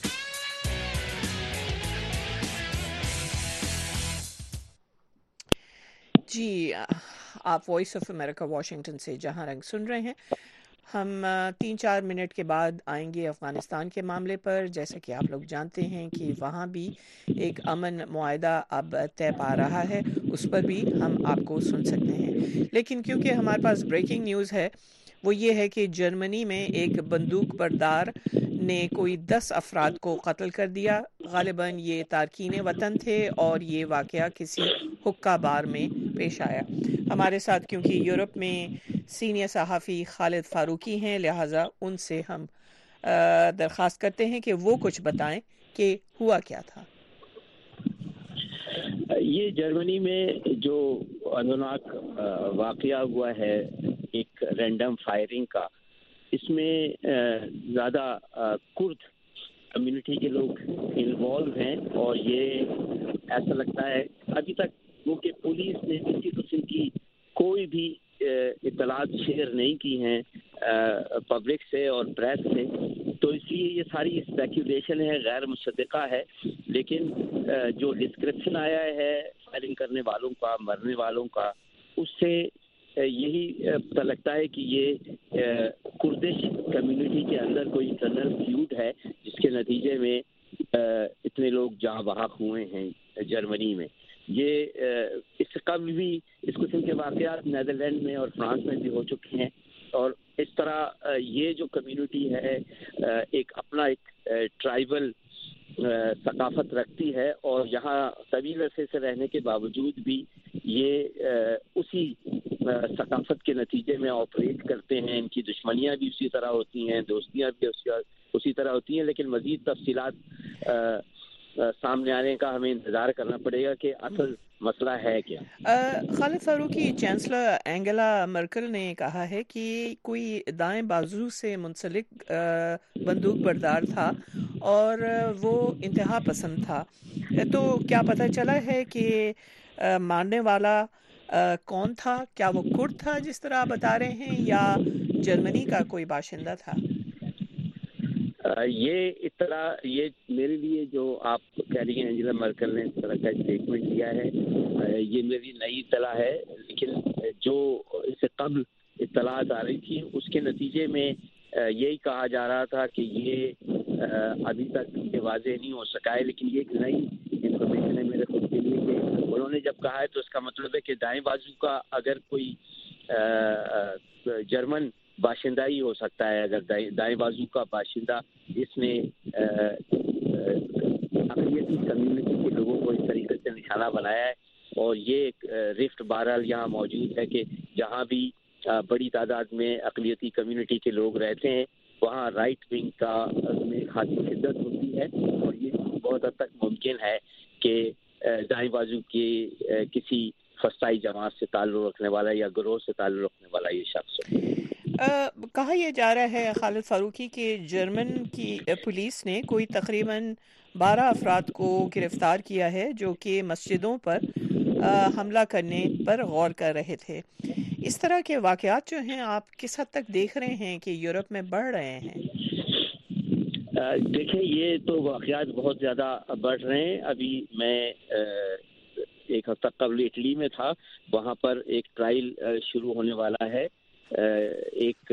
جی, آپ وائس آف امریکہ واشنگٹن سے جہاں رنگ سن رہے ہیں. ہم تین چار منٹ کے بعد آئیں گے افغانستان کے معاملے پر. جیسا کہ آپ لوگ جانتے ہیں کہ وہاں بھی ایک امن معاہدہ اب طے پا رہا ہے, اس پر بھی ہم آپ کو سن سکتے ہیں. لیکن کیونکہ ہمارے پاس بریکنگ نیوز ہے, وہ یہ ہے کہ جرمنی میں ایک بندوق بردار نے کوئی دس افراد کو قتل کر دیا. غالباً یہ تارکین وطن تھے اور یہ واقعہ کسی حقہ بار میں پیش آیا. ہمارے ساتھ کیونکہ یورپ میں سینئر صحافی خالد فاروقی ہیں, لہٰذا ان سے ہم درخواست کرتے ہیں کہ وہ کچھ بتائیں کہ ہوا کیا تھا. یہ جرمنی میں جو ادوناک واقعہ ہوا ہے ایک رینڈم فائرنگ کا, اس میں زیادہ کرد کمیونٹی کے لوگ انوالو ہیں, اور یہ ایسا لگتا ہے ابھی تک وہ کہ پولیس نے کسی قسم کی کوئی بھی اطلاعات شیئر نہیں کی ہیں پبلک سے اور پریس سے. تو اس لیے یہ ساری اسپیکولیشن ہے, غیر مصدقہ ہے. لیکن جو ڈسکرپشن آیا ہے فائرنگ کرنے والوں کا, مرنے والوں کا, اس سے یہی پتہ لگتا ہے کہ یہ کردش کمیونٹی کے اندر کوئی انٹرنل فیوڈ ہے جس کے نتیجے میں اتنے لوگ جاں بحق ہوئے ہیں جرمنی میں. یہ اس سے قبل بھی اس قسم کے واقعات نیدرلینڈ میں اور فرانس میں بھی ہو چکے ہیں, اور اس طرح یہ جو کمیونٹی ہے ایک اپنا ایک ٹرائبل ثقافت رکھتی ہے, اور یہاں طویل عرصے سے رہنے کے باوجود بھی یہ اسی ثقافت کے نتیجے میں آپریٹ کرتے ہیں. ان کی دشمنیاں بھی اسی طرح ہوتی ہیں, دوستیاں بھی اسی طرح ہوتی ہیں, لیکن مزید تفصیلات سامنے آنے کا ہمیں انتظار کرنا پڑے گا کہ اصل مسئلہ ہے کیا. Khalid Farooqui, chancellor Angela Merkel نے کہا ہے کہ کوئی دائیں بازو سے منسلک بندوق بردار تھا اور وہ انتہا پسند تھا. تو کیا پتہ چلا ہے کہ مارنے والا کون تھا؟ کیا وہ کرد تھا جس طرح آپ بتا رہے ہیں, یا جرمنی کا کوئی باشندہ تھا؟ یہ اطلاع, یہ میرے لیے جو آپ کہہ رہی ہیں انجلا مرکل نے اس طرح کا اسٹیٹمنٹ دیا ہے, یہ میری نئی اطلاع ہے. لیکن جو اس سے قبل اطلاعات آ رہی تھی اس کے نتیجے میں یہی کہا جا رہا تھا کہ یہ ابھی تک یہ واضح نہیں ہو سکا ہے. لیکن یہ ایک نئی انفارمیشن ہے میرے خود کے لیے کہ انہوں نے جب کہا ہے تو اس کا مطلب ہے کہ دائیں بازو کا اگر کوئی جرمن باشندہ ہی ہو سکتا ہے. اگر دائیں بازو کا باشندہ جس نے اقلیتی کمیونٹی کے لوگوں کو اس طریقے سے نشانہ بنایا ہے, اور یہ ایک رفٹ بہرحال یہاں موجود ہے کہ جہاں بھی بڑی تعداد میں اقلیتی کمیونٹی کے لوگ رہتے ہیں وہاں رائٹ ونگ کا میں خاصی شدت ہوتی ہے, اور یہ بہت حد تک ممکن ہے کہ دائیں بازو کی کسی فسطائی جماعت سے تعلق رکھنے والا یا گروہ سے تعلق رکھنے والا یہ شخص ہو. کہا یہ جا رہا ہے خالد فاروقی کہ جرمن کی پولیس نے کوئی تقریباً بارہ افراد کو گرفتار کیا ہے جو کہ مسجدوں پر حملہ کرنے پر غور کر رہے تھے. اس طرح کے واقعات جو ہیں آپ کس حد تک دیکھ رہے ہیں کہ یورپ میں بڑھ رہے ہیں؟ دیکھیں یہ تو واقعات بہت زیادہ بڑھ رہے ہیں. ابھی میں ایک ہفتہ قبل اٹلی میں تھا, وہاں پر ایک ٹرائل شروع ہونے والا ہے ایک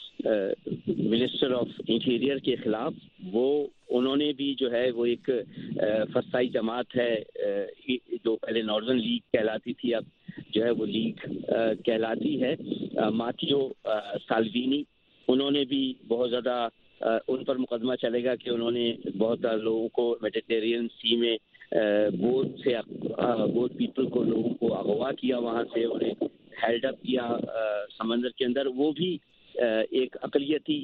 منسٹر آف انٹیریئر کے خلاف. وہ انہوں نے بھی جو ہے وہ ایک فسطائی جماعت ہے جو پہلے ناردرن لیگ کہلاتی تھی, اب جو ہے وہ لیگ کہلاتی ہے, ماتیو سالوینی, انہوں نے بھی بہت زیادہ ان پر مقدمہ چلے گا کہ انہوں نے بہت لوگوں کو میڈیٹرین سی میں بوٹ سے بوٹ پیپل کو لوگوں کو اغوا کیا, وہاں سے انہیں ہیلڈ اپ کیا سمندر کے اندر. وہ بھی ایک اقلیتی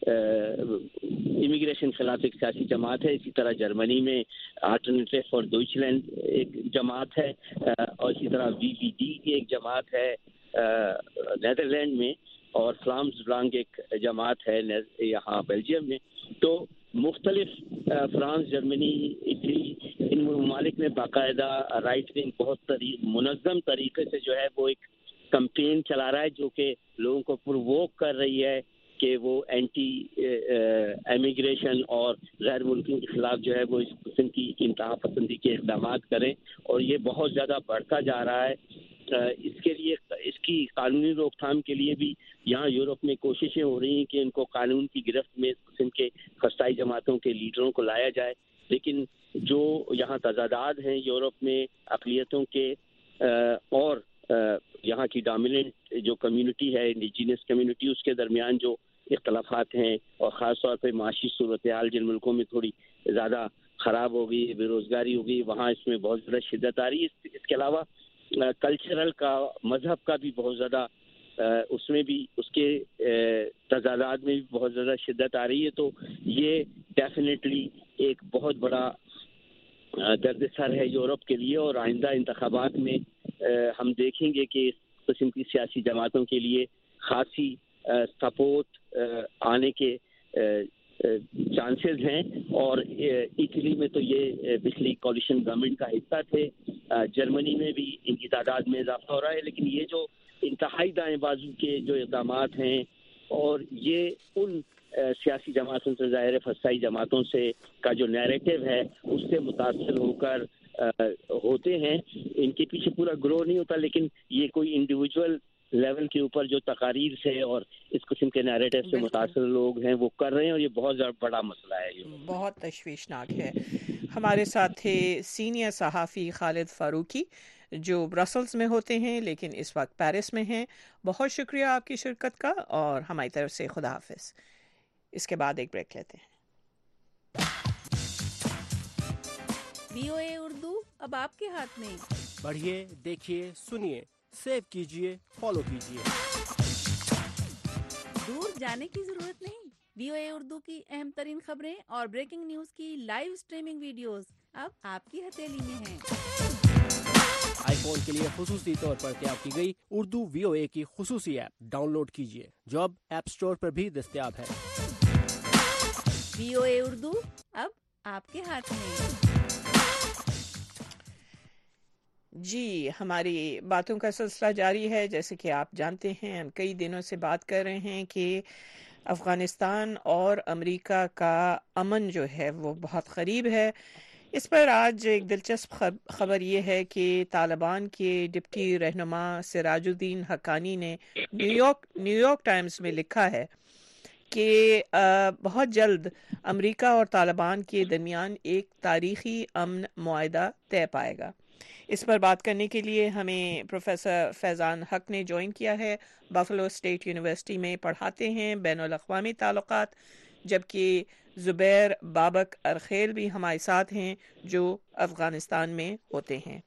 امیگریشن خلاف ایک سیاسی جماعت ہے. اسی طرح جرمنی میں آلٹرنیٹیو فار ڈوئچلینڈ ایک جماعت ہے, اور اسی طرح وی وی ڈی کی ایک جماعت ہے نیدرلینڈ میں, اور فلامز بلانک ایک جماعت ہے یہاں بیلجیم میں. تو مختلف فرانس, جرمنی, اٹلی, ان ممالک میں باقاعدہ رائٹ ونگ بہت منظم طریقے سے جو ہے وہ ایک کمپین چلا رہا ہے جو کہ لوگوں کو پرووک کر رہی ہے کہ وہ اینٹی امیگریشن اور غیر ملکیوں کے خلاف جو ہے وہ اس قسم کی انتہا پسندی کے اقدامات کریں, اور یہ بہت زیادہ بڑھتا جا رہا ہے. اس کے لیے اس کی قانونی روک تھام کے لیے بھی یہاں یورپ میں کوششیں ہو رہی ہیں کہ ان کو قانون کی گرفت میں اس قسم کے فسطائی جماعتوں کے لیڈروں کو لایا جائے. لیکن جو یہاں تضادات ہیں یورپ میں اقلیتوں کے اور یہاں کی ڈومیننٹ جو کمیونٹی ہے انڈیجینس کمیونٹی, اس کے درمیان جو اختلافات ہیں, اور خاص طور پہ معاشی صورتحال جن ملکوں میں تھوڑی زیادہ خراب ہو گئی, بے روزگاری ہو گئی, وہاں اس میں بہت زیادہ شدت آ رہی ہے. اس کے علاوہ کلچرل کا, مذہب کا بھی بہت زیادہ اس میں بھی اس کے تضادات میں بھی بہت زیادہ شدت آ رہی ہے. تو یہ ڈیفینیٹلی ایک بہت بڑا درد سر ہے یورپ کے لیے, اور آئندہ انتخابات میں ہم دیکھیں گے کہ اس قسم کی سیاسی جماعتوں کے لیے خاصی سپورٹ آنے کے چانسز ہیں. اور اٹلی میں تو یہ پچھلی کولیشن گورنمنٹ کا حصہ تھے, جرمنی میں بھی ان کی تعداد میں اضافہ ہو رہا ہے. لیکن یہ جو انتہائی دائیں بازو کے جو اقدامات ہیں, اور یہ ان سیاسی جماعتوں سے, ظاہر فسطائی جماعتوں سے کا جو نیریٹو ہے اس سے متاثر ہو کر ہوتے ہیں. ان کے پیچھے پورا گروہ نہیں ہوتا, لیکن یہ کوئی انڈیویجول لیول کے اوپر جو تقاریر سے اور اس قسم کے نیریٹو سے متاثر لوگ ہیں وہ کر رہے ہیں, اور یہ بہت بڑا مسئلہ ہے, یہ بہت تشویشناک ہے. ہمارے ساتھ تھے سینئر صحافی خالد فاروقی جو برسلز میں ہوتے ہیں لیکن اس وقت پیرس میں ہیں. بہت شکریہ آپ کی شرکت کا, اور ہماری طرف سے خدا حافظ. اس کے بعد ایک بریک لیتے ہیں. وی او اے اردو اب آپ کے ہاتھ میں. پڑھیے, دیکھیے, سنیے, سیو کیجیے, فالو کیجیے. دور جانے کی ضرورت نہیں. وی او اے اردو کی اہم ترین خبریں اور بریکنگ نیوز کی لائیو اسٹریمنگ ویڈیوز اب آپ کی ہتھیلی میں ہیں. آئی فون کے لیے خصوصی طور پر تیار کی گئی اردو وی او اے کی خصوصی ایپ ڈاؤن لوڈ کیجیے, جو اب ایپ اسٹور پر بھی دستیاب ہے. وی او اے اردو اب آپ کے ہاتھ میں. جی, ہماری باتوں کا سلسلہ جاری ہے. جیسے کہ آپ جانتے ہیں ہم کئی دنوں سے بات کر رہے ہیں کہ افغانستان اور امریکہ کا امن جو ہے وہ بہت قریب ہے. اس پر آج ایک دلچسپ خبر یہ ہے کہ طالبان کے ڈپٹی رہنما سراج الدین حقانی نے New York New York Times میں لکھا ہے کہ بہت جلد امریکہ اور طالبان کے درمیان ایک تاریخی امن معاہدہ طے پائے گا. اس پر بات کرنے کے لیے ہمیں پروفیسر فیضان حق نے جوائن کیا ہے. بفلو اسٹیٹ یونیورسٹی میں پڑھاتے ہیں بین الاقوامی تعلقات, جبکہ زبیر بابک ارخیل بھی ہمارے ساتھ ہیں جو افغانستان میں ہوتے ہیں.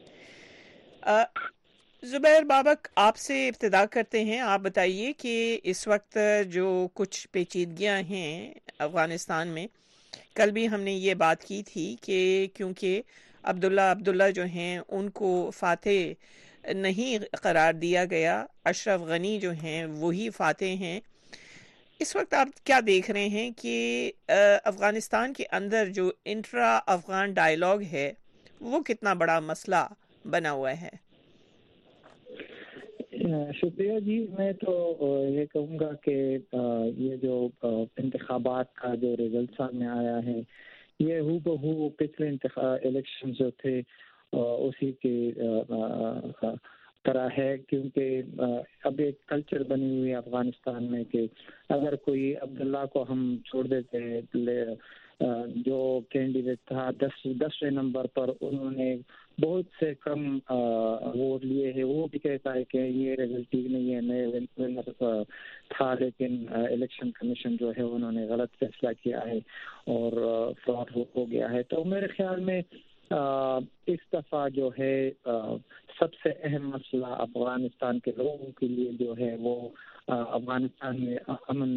زبیر بابک, آپ سے ابتدا کرتے ہیں. آپ بتائیے کہ اس وقت جو کچھ پیچیدگیاں ہیں افغانستان میں, کل بھی ہم نے یہ بات کی تھی کہ کیونکہ عبداللہ عبداللہ جو ہیں ان کو فاتح نہیں قرار دیا گیا, اشرف غنی جو ہیں وہی فاتح ہیں. اس وقت آپ کیا دیکھ رہے ہیں کہ افغانستان کے اندر جو انٹرا افغان ڈائیلاگ ہے وہ کتنا بڑا مسئلہ बना हुआ है? शुक्रिया जी। मैं तो ये कहूँगा कि ये जो इंतखाबात का जो रिजल्ट सामने आया है ये हू बहू पिछले इलेक्शन जो थे उसी के तरह है, क्योंकि अब एक कल्चर बनी हुई है अफगानिस्तान में कि अगर कोई अब्दुल्ला को हम छोड़ देते हैं, जो कैंडिडेट था दस दसवें नंबर पर, उन्होंने बहुत से कम वोट लिए हैं, वो भी कहता है कि ये रिजल्ट ठीक नहीं है, मैं विनर था, लेकिन इलेक्शन कमीशन जो है उन्होंने गलत फैसला किया है और फ्रॉड हो गया है। तो मेरे ख्याल में आ, इस दफ़ा जो है आ, सबसे अहम मसला अफगानिस्तान के लोगों के लिए जो है वो अफगानिस्तान में अमन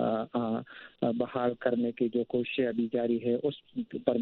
बहाल करने की जो कोशिश अभी जारी है उस पर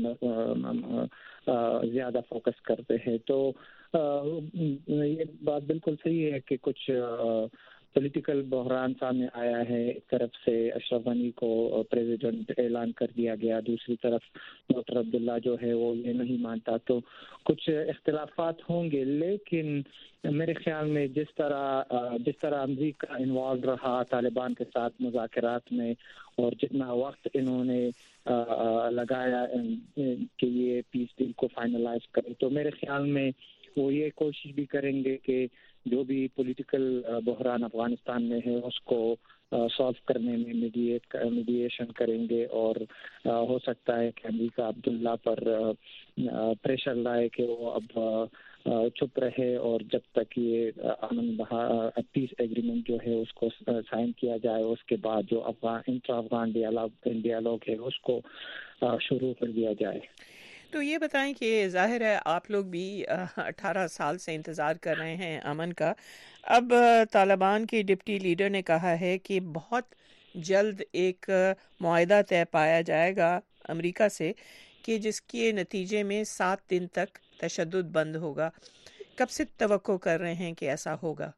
ज़्यादा फोकस करते हैं। तो आ, ये बात बिल्कुल सही है कि कुछ पॉलिटिकल बहरान सामने आया है। एक तरफ से अशरफ गनी को प्रेसिडेंट ऐलान कर दिया गया, दूसरी तरफ डॉक्टर अब्दुल्ला जो है वो ये नहीं मानता, तो कुछ इख्तिलाफात होंगे, लेकिन मेरे ख्याल में जिस तरह जिस तरह अमेरिका इन्वॉल्व रहा तालिबान के साथ मुज़ाकरात में और जितना वक्त इन्होंने लगाया कि ये पीस डील को फाइनलाइज करें, तो मेरे ख्याल में वो ये कोशिश भी करेंगे कि जो भी पॉलिटिकल बहरान अफगानिस्तान में है उसको सॉल्व करने में मीडिएट मीडिएशन करेंगे और आ, हो सकता है कि अमेरिका अब्दुल्ला पर प्रेशर लाए कि वो अब चुप रहे और जब तक ये अमन पीस एग्रीमेंट जो है उसको साइन किया जाए उसके बाद जो अफगान इंटर अफगान डियालॉग है उसको शुरू कर दिया जाए। तो ये बताएं कि ज़ाहिर है आप लोग भी अठारह साल से इंतज़ार कर रहे हैं अमन का। अब तालिबान के डिप्टी लीडर ने कहा है कि बहुत जल्द एक मुआहदा तय पाया जाएगा अमेरिका से कि जिसके नतीजे में सात दिन तक तशद्दुद बंद होगा। कब से तवक्को कर रहे हैं कि ऐसा होगा?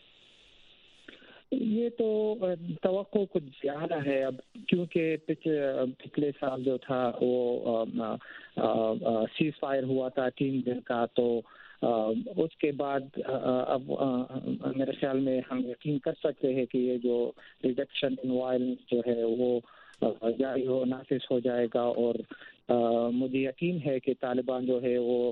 ये तो तवक्को कुछ ज़्यादा है अब, क्योंकि पिछले पिछले साल जो था वो सीज फायर हुआ था तीन दिन का, तो आ, उसके बाद अब आ, मेरे ख्याल में हम यकीन कर सकते हैं कि ये जो रिडक्शन इन वायलेंस जो है वो जारी हो नाफिज हो जाएगा और आ, मुझे यकीन है कि तालिबान जो है वो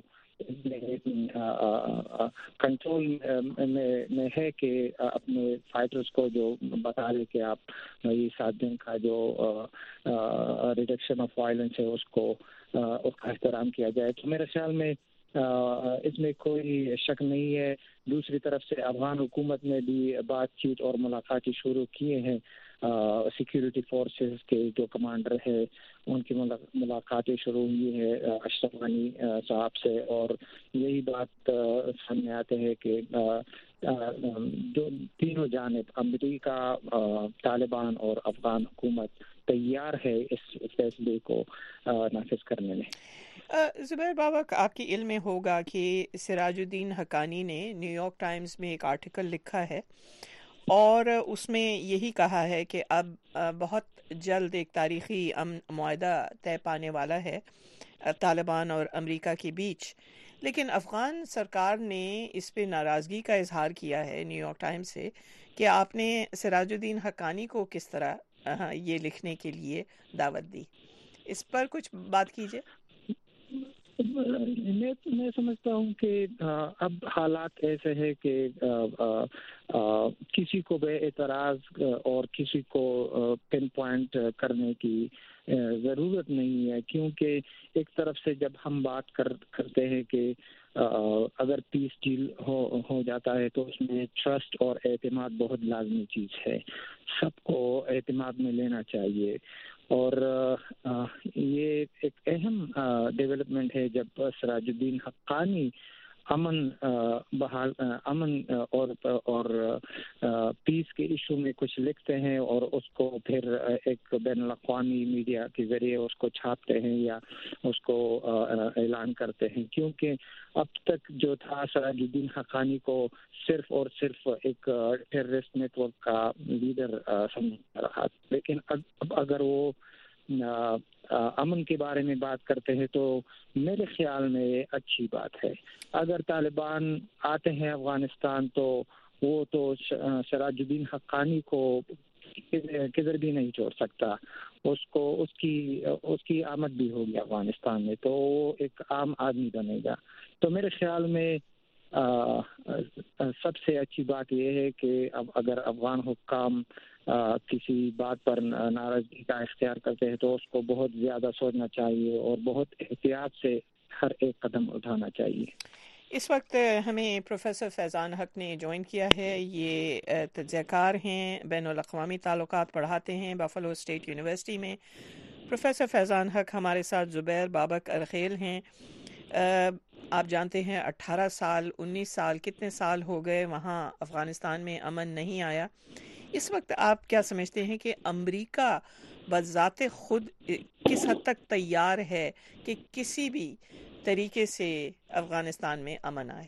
कंट्रोल में में है कि अपने फाइटर्स को जो बता रहे कि आप ये सात दिन का जो रिडक्शन ऑफ वायलेंस है उसको उसका एहतराम किया जाए। तो मेरे ख्याल में इसमें कोई शक नहीं है। दूसरी तरफ से अफगान हुकूमत ने भी बातचीत और मुलाकातें शुरू किए हैं। सिक्योरिटी फोर्सेस के जो कमांडर है उनकी मुलाकातें शुरू हुई है अशरफ गनी साहब से, और यही बात सामने आते हैं कि जो तीनों जानिब अमेरिका, तालिबान और अफगान हुकूमत तैयार है इस फैसले को नाफिज करने में। ज़ुबैर बाबा, आपके इल्म में होगा कि सिराजुद्दीन हक्कानी ने न्यूयॉर्क टाइम्स में एक आर्टिकल लिखा है और उसमें यही कहा है कि अब बहुत जल्द एक तारीख़ी मुआहदा तय पाने वाला है तालिबान और अमेरिका के बीच। लेकिन अफ़गान सरकार ने इस पे नाराज़गी का इजहार किया है न्यूयॉर्क टाइम्स से कि आपने सिराजुद्दीन हक्कानी को किस तरह ये लिखने के लिए दावत दी। इस पर कुछ बात कीजिए। मैं मैं समझता हूँ कि अब हालात ऐसे है कि किसी को बे एतराज़ और किसी को पिन पॉइंट करने की ज़रूरत नहीं है, क्योंकि एक तरफ से जब हम बात कर करते हैं कि अगर पीस डील हो हो जाता है तो उसमें ट्रस्ट और एतमाद बहुत लाजमी चीज़ है, सबको एतमाद में लेना चाहिए। और ये एक अहम डेवलपमेंट है जब सिराजुद्दीन हक्कानी अमन बहाल अमन और और पीस के इशू में कुछ लिखते हैं और उसको फिर एक बैनुल अक़वामी मीडिया के ज़रिए उसको छापते हैं या उसको ऐलान करते हैं, क्योंकि अब तक जो था सिराजुद्दीन हक्कानी को सिर्फ और सिर्फ एक टेररिस्ट नेटवर्क का लीडर समझा रहा। लेकिन अब अगर वो امن کے بارے میں بات کرتے ہیں تو میرے خیال میں یہ اچھی بات ہے. اگر طالبان آتے ہیں افغانستان تو وہ تو سراج الدین حقانی کو کدھر بھی نہیں چھوڑ سکتا. اس کو اس کی اس کی آمد بھی ہوگی افغانستان میں تو وہ ایک عام آدمی بنے گا. تو میرے خیال میں آ, سب سے اچھی بات یہ ہے کہ اب اگر افغان حکام آ, کسی بات پر ناراضگی کا اختیار کرتے ہیں تو اس کو بہت زیادہ سوچنا چاہیے اور بہت احتیاط سے ہر ایک قدم اٹھانا چاہیے. اس وقت ہمیں پروفیسر فیضان حق نے جوائن کیا ہے. یہ تجزیہ کار ہیں, بین الاقوامی تعلقات پڑھاتے ہیں بفلو اسٹیٹ یونیورسٹی میں. پروفیسر فیضان حق ہمارے ساتھ زبیر بابک ارخیل ہیں. آپ جانتے ہیں اٹھارہ سال انیس سال کتنے سال ہو گئے وہاں افغانستان میں امن نہیں آیا. اس وقت آپ کیا سمجھتے ہیں کہ امریکہ بذات خود کس حد تک تیار ہے کہ کسی بھی طریقے سے افغانستان میں امن آئے؟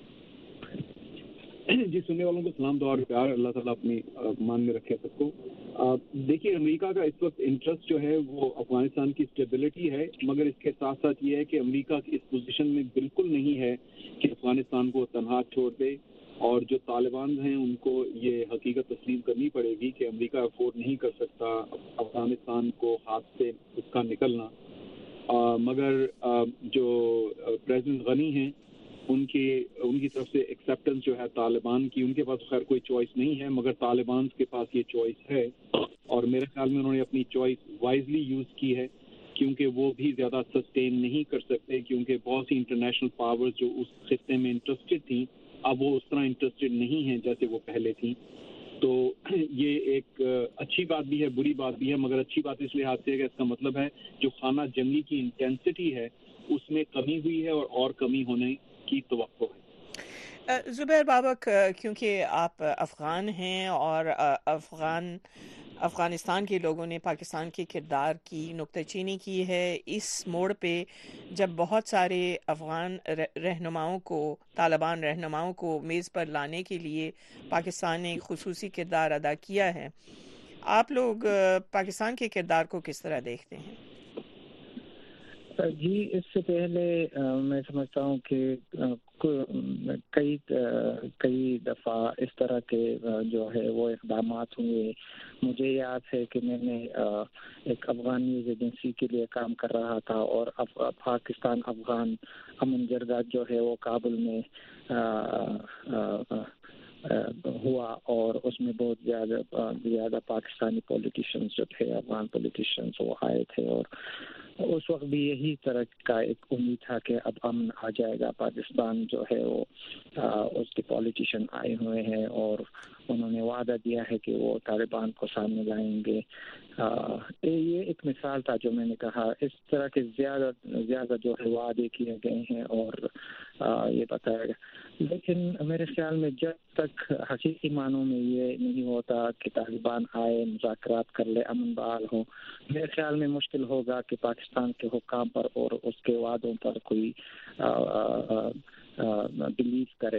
جی, سننے والوں کو سلام دعا اور پیار, اللہ تعالیٰ اپنی مان میں رکھے سب کو. دیکھیے, امریکہ کا اس وقت انٹرسٹ جو ہے وہ افغانستان کی اسٹیبلٹی ہے, مگر اس کے ساتھ ساتھ یہ ہے کہ امریکہ کی اس پوزیشن میں بالکل نہیں ہے کہ افغانستان کو تنہا چھوڑ دے. اور جو طالبان ہیں ان کو یہ حقیقت تسلیم کرنی پڑے گی کہ امریکہ افورڈ نہیں کر سکتا افغانستان کو ہاتھ سے اس کا نکلنا. آ, مگر آ, جو پریزیڈنٹ غنی ہیں ان کی ان کی طرف سے ایکسیپٹنس جو ہے طالبان کی, ان کے پاس خیر کوئی چوائس نہیں ہے, مگر طالبان کے پاس یہ چوائس ہے. اور میرے خیال میں انہوں نے اپنی چوائس وائزلی یوز کی ہے, کیونکہ وہ بھی زیادہ سسٹین نہیں کر سکتے, کیونکہ بہت سی انٹرنیشنل پاورز جو اس خطے میں انٹرسٹڈ تھیں اب وہ اس طرح انٹرسٹڈ نہیں ہیں جیسے وہ پہلے تھیں. تو یہ ایک اچھی بات بھی ہے, بری بات بھی ہے, مگر اچھی بات اس لحاظ سے ہے کہ اس کا مطلب ہے جو خانہ جنگی کی انٹینسٹی ہے اس میں کمی ہوئی ہے اور اور کمی ہونے کی توقع ہے. زبیر بابک, کیونکہ آپ افغان ہیں اور افغان افغانستان کے لوگوں نے پاکستان کے کردار کی نکتہ چینی کی ہے اس موڑ پہ جب بہت سارے افغان رہنماؤں کو طالبان رہنماؤں کو میز پر لانے کے لیے پاکستان نے خصوصی کردار ادا کیا ہے. آپ لوگ پاکستان کے کردار کو کس طرح دیکھتے ہیں؟ جی, اس سے پہلے میں سمجھتا ہوں کہ کئی کئی دفعہ اس طرح کے جو ہے وہ اقدامات ہوئے. مجھے یاد ہے کہ میں نے ایک افغان نیوز ایجنسی کے لیے کام کر رہا تھا اور پاکستان افغان امن جرگہ جو ہے وہ کابل میں ہوا اور اس میں بہت زیادہ زیادہ پاکستانی پولیٹیشنز جو تھے, افغان پولیٹیشنز وہ آئے تھے. اور اس وقت بھی یہی طرح کا ایک امید تھا کہ اب امن آ جائے گا. پاکستان جو ہے وہ اس کے پولیٹیشین آئے ہوئے ہیں اور انہوں نے وعدہ دیا ہے کہ وہ طالبان کو سامنے لائیں گے. یہ ایک مثال تھا جو میں نے کہا. اس طرح کے زیادہ زیادہ جو ہے وعدے کیے گئے ہیں اور یہ بتایا گیا, لیکن میرے خیال میں جب تک حقیقی معنوں میں یہ نہیں ہوتا کہ طالبان آئے, مذاکرات کر لے, امن بحال ہو, میرے خیال میں مشکل ہوگا کہ پاکستان کے حکام پر اور اس کے وعدوں پر کوئی بلیو کرے.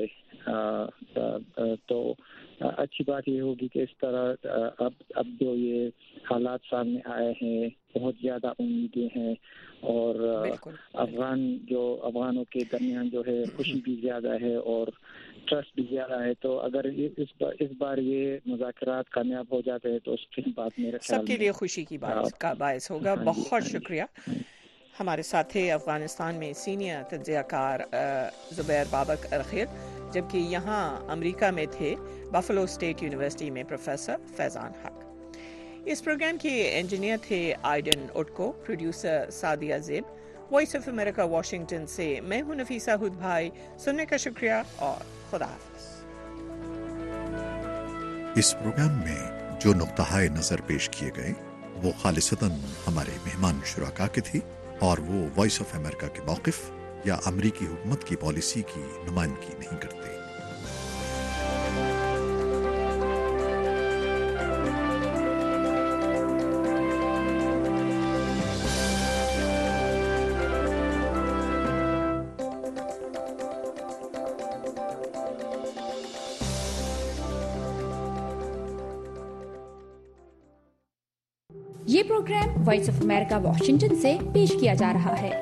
تو اچھی بات یہ ہوگی کہ اس طرح اب اب جو یہ حالات سامنے آئے ہیں بہت زیادہ امیدیں ہیں اور افغان جو افغانوں کے درمیان جو ہے خوشی بھی زیادہ ہے اور ٹرسٹ بھی زیادہ ہے. تو اگر اس بار اس بار یہ مذاکرات کامیاب ہو جاتے ہیں تو اس کی بات میرے خیال سب کے لیے خوشی کی بات کا باعث ہوگا. بہت شکریہ. ہمارے ساتھ تھے افغانستان میں سینئر تجزیہ کار زبیر بابک ارخیل, جبکہ یہاں امریکہ میں تھے بفلو اسٹیٹ یونیورسٹی میں پروفیسر فیضان حق. اس پروگرام کے انجینئر تھے آئیڈن اوٹکو, پروڈیوسر سعدیہ زیب. وائس آف امریکہ واشنگٹن سے میں ہوں نفیسہ ہود بھائی. سننے کا شکریہ اور خدا حافظ. اس پروگرام میں جو نقطہ نظر پیش کیے گئے وہ خالصتاً ہمارے مہمان شرکا کے تھی اور وہ وائس آف امریکہ کے موقف یا امریکی حکومت کی پالیسی کی نمائندگی نہیں کرتے. یہ programme Voice of America Washington سے پیش کیا جا رہا ہے۔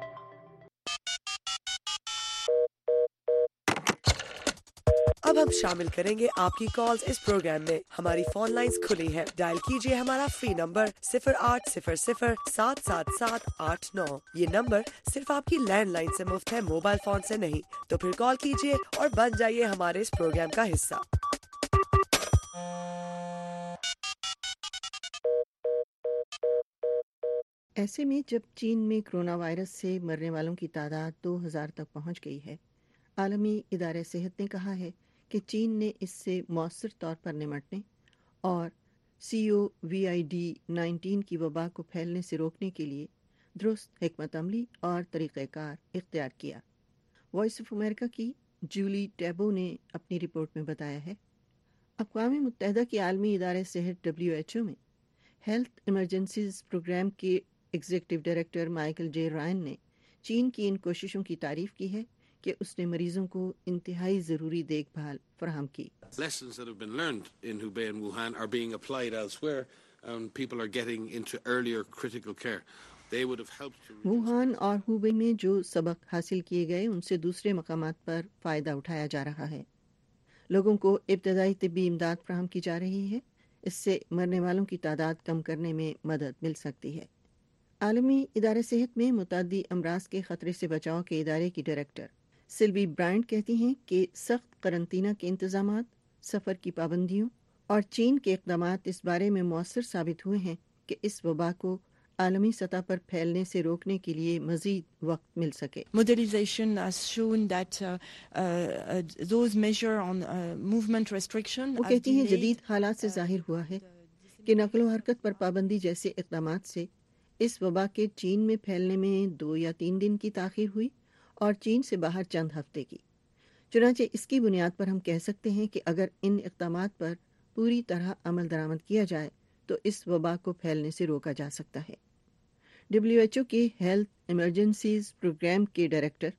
اب ہم شامل کریں گے آپ کی کالز اس پروگرام میں۔ ہماری فون لائنز کھلی ہیں، ڈائل کیجیے ہمارا فری نمبر صفر آٹھ صفر صفر سات سات سات آٹھ نو۔ یہ نمبر صرف آپ کی لینڈ لائن سے مفت ہے، موبائل فون سے نہیں، تو پھر کال کیجیے اور بن جائیے ہمارے اس پروگرام کا حصہ۔ ایسے میں جب چین میں کرونا وائرس سے مرنے والوں کی تعداد دو ہزار تک پہنچ گئی ہے، عالمی ادارہ صحت نے کہا ہے کہ چین نے اس سے مؤثر طور پر نمٹنے اور سی او وی آئی ڈی نائنٹین کی وبا کو پھیلنے سے روکنے کے لیے درست حکمت عملی اور طریقہ کار اختیار کیا۔ وائس آف امریکہ کی جولی ٹیبو نے اپنی رپورٹ میں بتایا ہے، اقوام متحدہ کے عالمی ادارے صحت ڈبلیو ایچ او میں ہیلتھ ایمرجنسیز پروگرام کے executive director Michael J Ryan نے چین کی ان کوششوں کی تعریف کی ہے کہ اس نے مریضوں کو انتہائی ضروری دیکھ بھال فراہم کی۔ Lessons that have been learned in Hubei and Wuhan are being applied elsewhere and people are getting into earlier critical care. They would have helped to... Wuhan اور ہوبئی میں جو سبق حاصل کیے گئے ان سے دوسرے مقامات پر فائدہ اٹھایا جا رہا ہے۔ لوگوں کو ابتدائی طبی امداد فراہم کی جا رہی ہے، اس سے مرنے والوں کی تعداد کم کرنے میں مدد مل سکتی ہے۔ عالمی ادارہ صحت میں متعدی امراض کے خطرے سے بچاؤ کے ادارے کی ڈائریکٹر سلوی برائنٹ کہتی ہیں کہ سخت قرنطینہ کے انتظامات، سفر کی پابندیوں اور چین کے اقدامات اس بارے میں مؤثر ثابت ہوئے ہیں کہ اس وبا کو عالمی سطح پر پھیلنے سے روکنے کے لیے مزید وقت مل سکے۔ Modelization has shown that uh, uh, those measures on uh, movement restriction وہ کہتی ہیں جدید حالات سے ظاہر ہوا ہے کہ نقل و حرکت پر پابندی جیسے اقدامات سے اس وبا کے چین میں پھیلنے میں دو یا تین دن کی تاخیر ہوئی اور چین سے باہر چند ہفتے کی۔ چنانچہ اس کی بنیاد پر ہم کہہ سکتے ہیں کہ اگر ان اقدامات پر پوری طرح عمل درآمد کیا جائے تو اس وبا کو پھیلنے سے روکا جا سکتا ہے۔ ڈبلیو ایچ او کے ہیلتھ ایمرجنسیز پروگرام کے ڈائریکٹر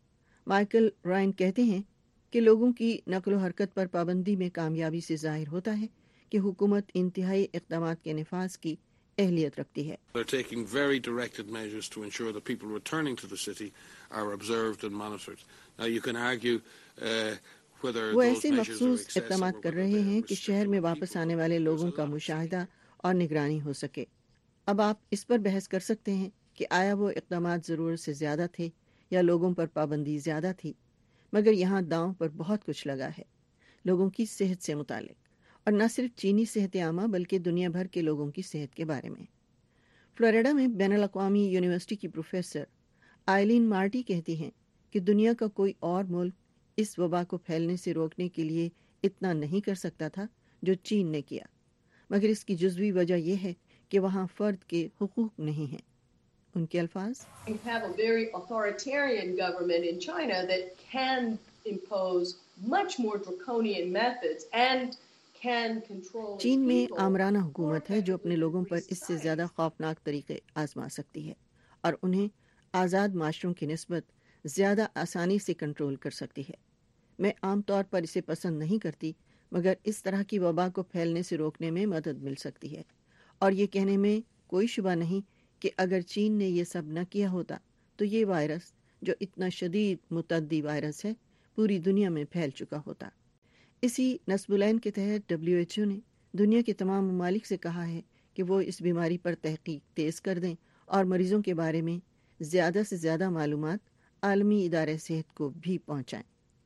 مائیکل رائن کہتے ہیں کہ لوگوں کی نقل و حرکت پر پابندی میں کامیابی سے ظاہر ہوتا ہے کہ حکومت انتہائی اقدامات کے نفاذ کی اہلیت رکھتی ہے۔ They're taking very directed measures to ensure that people returning to the city are observed and monitored. Now you can argue uh, whether وہ those ایسے measures are مخصوص excessive اقدامات کر رہے ہیں کہ شہر میں واپس آنے والے لوگوں کا مشاہدہ اور نگرانی ہو سکے۔ اب آپ اس پر بحث کر سکتے ہیں کہ آیا وہ اقدامات ضرورت سے زیادہ تھے یا لوگوں پر پابندی زیادہ تھی، مگر یہاں داؤں پر بہت کچھ لگا ہے لوگوں کی صحت سے متعلق، اور نہ صرف چینی صحت عامہ بلکہ دنیا بھر کے لوگوں کی صحت کے بارے میں۔ فلوریڈا میں بین الاقوامی یونیورسٹی کی پروفیسر آئلین مارٹی کہتی ہیں کہ دنیا کا کوئی اور ملک اس وبا کو پھیلنے سے روکنے کے لیے اتنا نہیں کر سکتا تھا جو چین نے کیا، مگر اس کی جزوی وجہ یہ ہے کہ وہاں فرد کے حقوق نہیں ہیں۔ ان کے الفاظ، You have a very authoritarian government in China that can impose much more draconian methods and can control چین میں آمرانہ حکومت ہے جو اپنے لوگوں پر اس سے زیادہ خوفناک طریقے آزما سکتی ہے اور انہیں آزاد معاشروں کی نسبت زیادہ آسانی سے کنٹرول کر سکتی ہے۔ میں عام طور پر اسے پسند نہیں کرتی، مگر اس طرح کی وبا کو پھیلنے سے روکنے میں مدد مل سکتی ہے، اور یہ کہنے میں کوئی شبہ نہیں کہ اگر چین نے یہ سب نہ کیا ہوتا تو یہ وائرس جو اتنا شدید متعدی وائرس ہے پوری دنیا میں پھیل چکا ہوتا۔ اسی نصب العین کے تحت ڈبلیو ایچ او نے دنیا کے تمام ممالک سے کہا ہے کہ وہ اس بیماری پر تحقیق تیز کر دیں اور مریضوں کے بارے میں زیادہ سے زیادہ معلومات عالمی ادارے صحت کو بھی پہنچائیں۔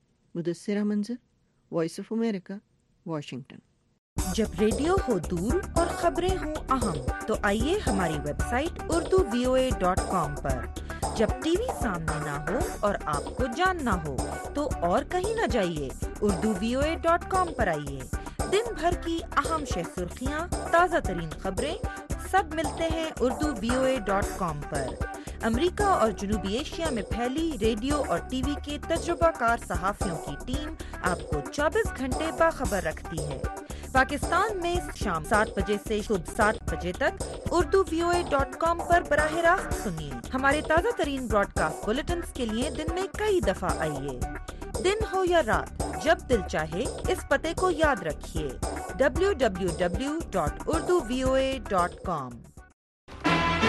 Mudassira Manzar, Voice of America, Washington. جب ریڈیو ہو دور اور خبریں ہوں اہم تو آئیے ہماری website Urdu V O A dot com پر۔ جب ٹی وی سامنے نہ ہو اور آپ کو جاننا ہو تو اور کہیں نہ جائیے، Urdu V O A dot com پر آئیے۔ دن بھر کی اہم شہ سرخیاں، تازہ ترین خبریں سب ملتے ہیں Urdu V O A dot com پر۔ امریکہ اور جنوبی ایشیا میں پھیلی ریڈیو اور ٹی وی کے تجربہ کار صحافیوں کی ٹیم آپ کو چوبیس گھنٹے باخبر رکھتی ہے۔ پاکستان میں شام سات بجے سے صبح سات بجے تک Urdu V O A dot com پر براہ راست سنیے۔ ہمارے تازہ ترین براڈ کاسٹ بلیٹنز کے لیے دن میں کئی دفعہ آئیے۔ دن ہو یا رات، جب دل چاہے اس پتے کو یاد رکھیے، W W W dot Urdu V O A dot com.